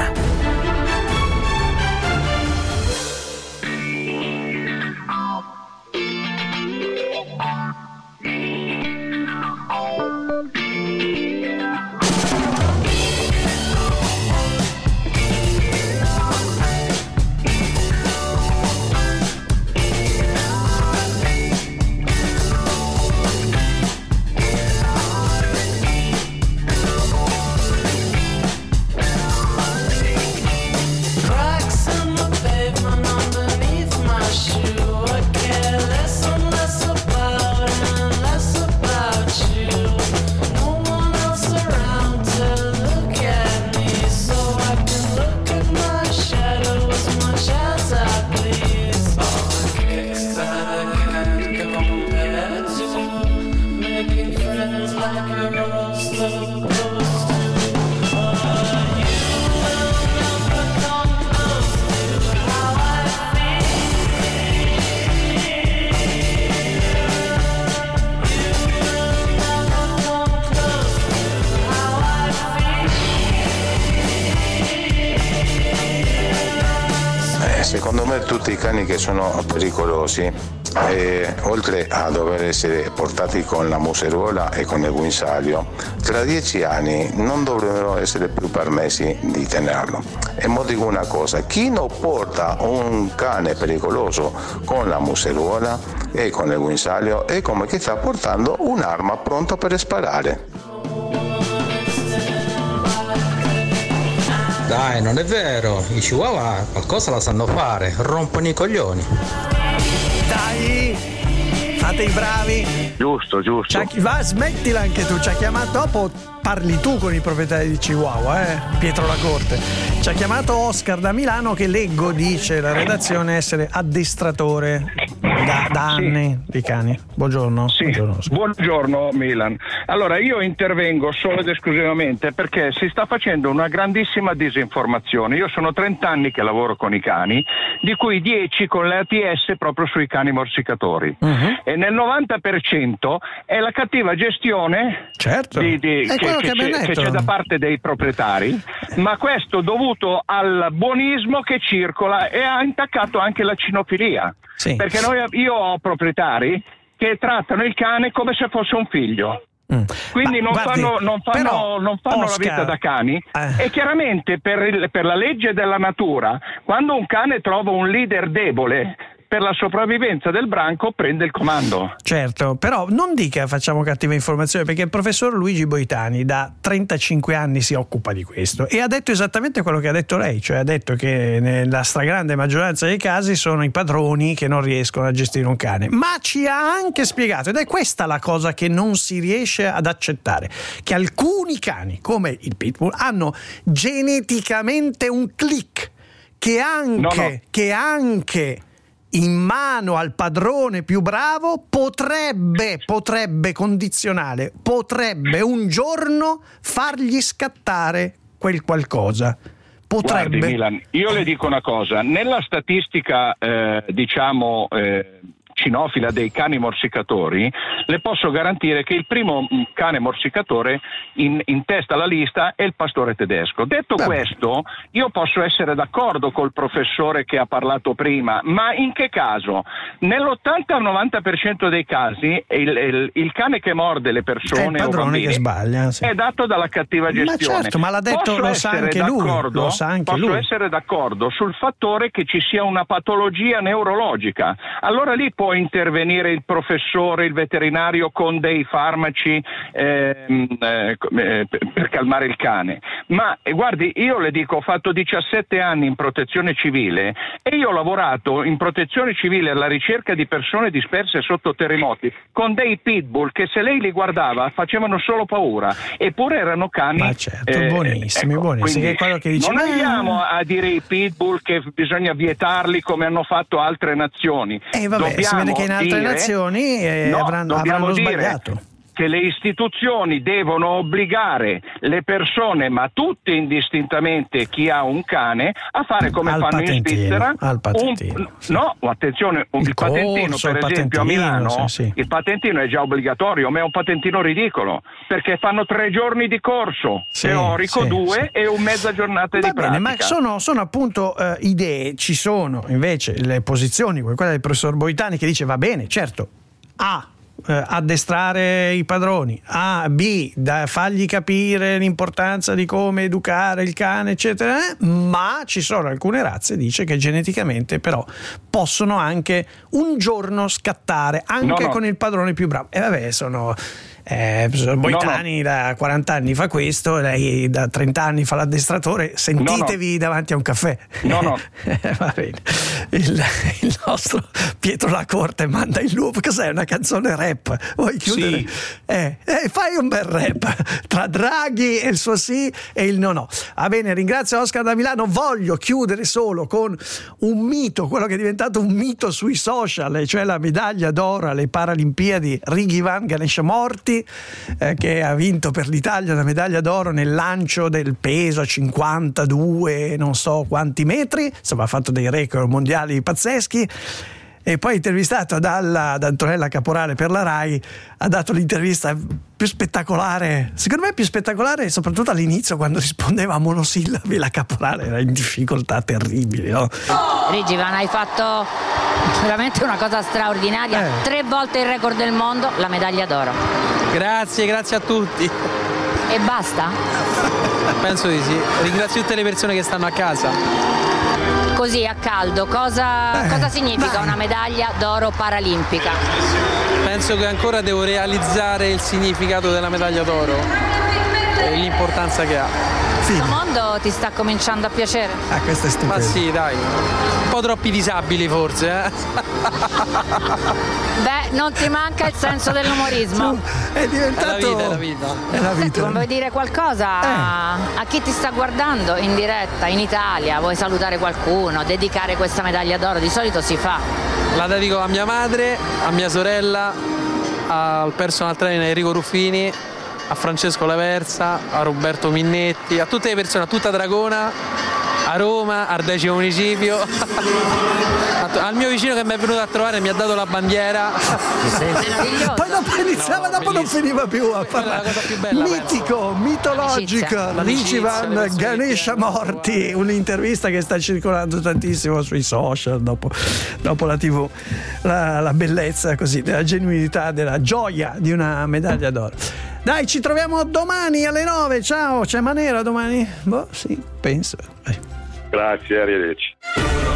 Secondo me tutti i cani che sono pericolosi, eh, oltre a dover essere portati con la museruola e con il guinzaglio, tra dieci anni non dovrebbero essere più permessi di tenerlo. E mo dico una cosa, chi non porta un cane pericoloso con la museruola e con il guinzaglio è come chi sta portando un'arma pronta per sparare. Dai, non è vero, i chihuahua qualcosa la sanno fare, rompono i coglioni. Dai, fate i bravi. Giusto, giusto. Va, smettila anche tu, ci ha chiamato, dopo parli tu con i proprietari di Chihuahua, eh? Pietro Lacorte. Ci ha chiamato Oscar da Milano che leggo, dice la redazione, essere addestratore da, da anni di cani. Buongiorno. Sì. Buongiorno, Buongiorno Milan. Allora io intervengo solo ed esclusivamente perché si sta facendo una grandissima disinformazione. Io sono trenta anni che lavoro con i cani, di cui dieci con le A T S proprio sui cani morsicatori. Uh-huh. E nel novanta per cento è la cattiva gestione certo. di, di, che, che, che, c'è, che c'è da parte dei proprietari, ma questo dovuto al buonismo che circola e ha intaccato anche la cinofilia. Sì. Perché noi, io ho proprietari che trattano il cane come se fosse un figlio. Mm. Quindi Ma, non guardi, fanno, non fanno, però, non fanno Oscar, la vita da cani eh. E chiaramente per, il, per la legge della natura, quando un cane trova un leader debole, per la sopravvivenza del branco prende il comando. Certo, però non dica facciamo cattiva informazione, perché il professor Luigi Boitani da trentacinque anni si occupa di questo e ha detto esattamente quello che ha detto lei, cioè ha detto che nella stragrande maggioranza dei casi sono i padroni che non riescono a gestire un cane, ma ci ha anche spiegato, ed è questa la cosa che non si riesce ad accettare, che alcuni cani come il pitbull hanno geneticamente un click che anche, no, no. che anche in mano al padrone più bravo potrebbe, potrebbe condizionare, potrebbe un giorno fargli scattare quel qualcosa. Potrebbe. Guardi, Milan, io le dico una cosa, nella statistica eh, diciamo eh, cinofila dei cani morsicatori, le posso garantire che il primo cane morsicatore in, in testa alla lista è il pastore tedesco. Detto Beh. questo, io posso essere d'accordo col professore che ha parlato prima, ma in che caso? Nell'ottanta novanta per cento dei casi il, il, il cane che morde le persone o bambini che sbaglia, sì. è dato dalla cattiva gestione. Ma certo, ma l'ha detto, posso lo sa anche lui, lo sa anche posso lui. essere d'accordo sul fattore che ci sia una patologia neurologica. Allora lì può può intervenire il professore, il veterinario con dei farmaci ehm, eh, per calmare il cane. Ma eh, guardi, io le dico, ho fatto diciassette anni in protezione civile e io ho lavorato in protezione civile alla ricerca di persone disperse sotto terremoti con dei pitbull che, se lei li guardava, facevano solo paura, eppure erano cani. Ma certo, eh, buonissimi, ecco, buonissimi. Che è quello che dice, non andiamo a dire ai pitbull che bisogna vietarli come hanno fatto altre nazioni. E vabbè, dobbiamo si vede che in altre dire, nazioni eh, no, avranno, dobbiamo avranno dire sbagliato. Che le istituzioni devono obbligare le persone, ma tutte indistintamente, chi ha un cane, a fare come al fanno in Svizzera. Al patentino, un, sì. No, attenzione, un, il, il patentino, corso, per il esempio, patentino, a Milano, sì, sì. il patentino è già obbligatorio, ma è un patentino ridicolo, perché fanno tre giorni di corso sì, teorico, sì, due sì. e un mezza giornata Va di bene, pratica. ma sono, sono appunto uh, idee. Ci sono invece le posizioni, come quella del professor Boitani, che dice va bene, certo, A, eh, addestrare i padroni, A, B, da fargli capire l'importanza di come educare il cane, eccetera, eh? Ma ci sono alcune razze, dice, che geneticamente però possono anche un giorno scattare anche no, no. con il padrone più bravo. E vabbè, sono Eh, Boitani no, no. da quaranta anni fa questo, lei da trenta anni fa l'addestratore, sentitevi no, no. davanti a un caffè. No, no. Va bene. Il, il nostro Pietro Lacorte manda il lupo. Cos'è? Una canzone rap? Vuoi chiudere? Sì. Eh, eh, fai un bel rap tra Draghi e il suo sì e il no no. Va bene, ringrazio Oscar da Milano. Voglio chiudere solo con un mito, quello che è diventato un mito sui social, cioè la medaglia d'oro alle Paralimpiadi Righivan Ganeshamorty, Eh, che ha vinto per l'Italia la medaglia d'oro nel lancio del peso a cinquantadue non so quanti metri, insomma ha fatto dei record mondiali pazzeschi. E poi intervistato dalla, da Antonella Caporale per la Rai, ha dato l'intervista più spettacolare, secondo me più spettacolare soprattutto all'inizio, quando rispondeva a monosillabi. La Caporale era in difficoltà terribili, no? Righivan, hai fatto veramente una cosa straordinaria, eh. tre volte il record del mondo, la medaglia d'oro. Grazie, grazie a tutti. E basta? Penso di sì. Ringrazio tutte le persone che stanno a casa. Così a caldo, cosa, eh, cosa significa dai. una medaglia d'oro paralimpica? Penso che ancora devo realizzare il significato della medaglia d'oro e l'importanza che ha. Questo mondo ti sta cominciando a piacere? Ah, questo è stupendo. Ma sì, dai. Un po' troppi disabili forse, eh? Beh, non ti manca il senso dell'umorismo. È diventato... È la vita, è la vita. È la vita. Senti, vuoi dire qualcosa eh. a, a chi ti sta guardando in diretta in Italia? Vuoi salutare qualcuno? Dedicare questa medaglia d'oro? Di solito si fa. La dedico a mia madre, a mia sorella, al personal trainer Enrico Ruffini, a Francesco Laversa, a Roberto Minnetti, a tutte le persone, a tutta Dragona, a Roma, al decimo municipio, al mio vicino che mi è venuto a trovare e mi ha dato la bandiera. Poi dopo iniziava, no, dopo non finiva più a parlare. Mitico, mitologico, Righivan Ganeshamorty, un'intervista che sta circolando tantissimo sui social dopo, dopo la tivù, la, la bellezza così, della genuinità, della gioia di una medaglia d'oro. Dai, ci troviamo domani alle nove. Ciao, c'è Manera domani? Boh, sì, penso. Grazie, arrivederci.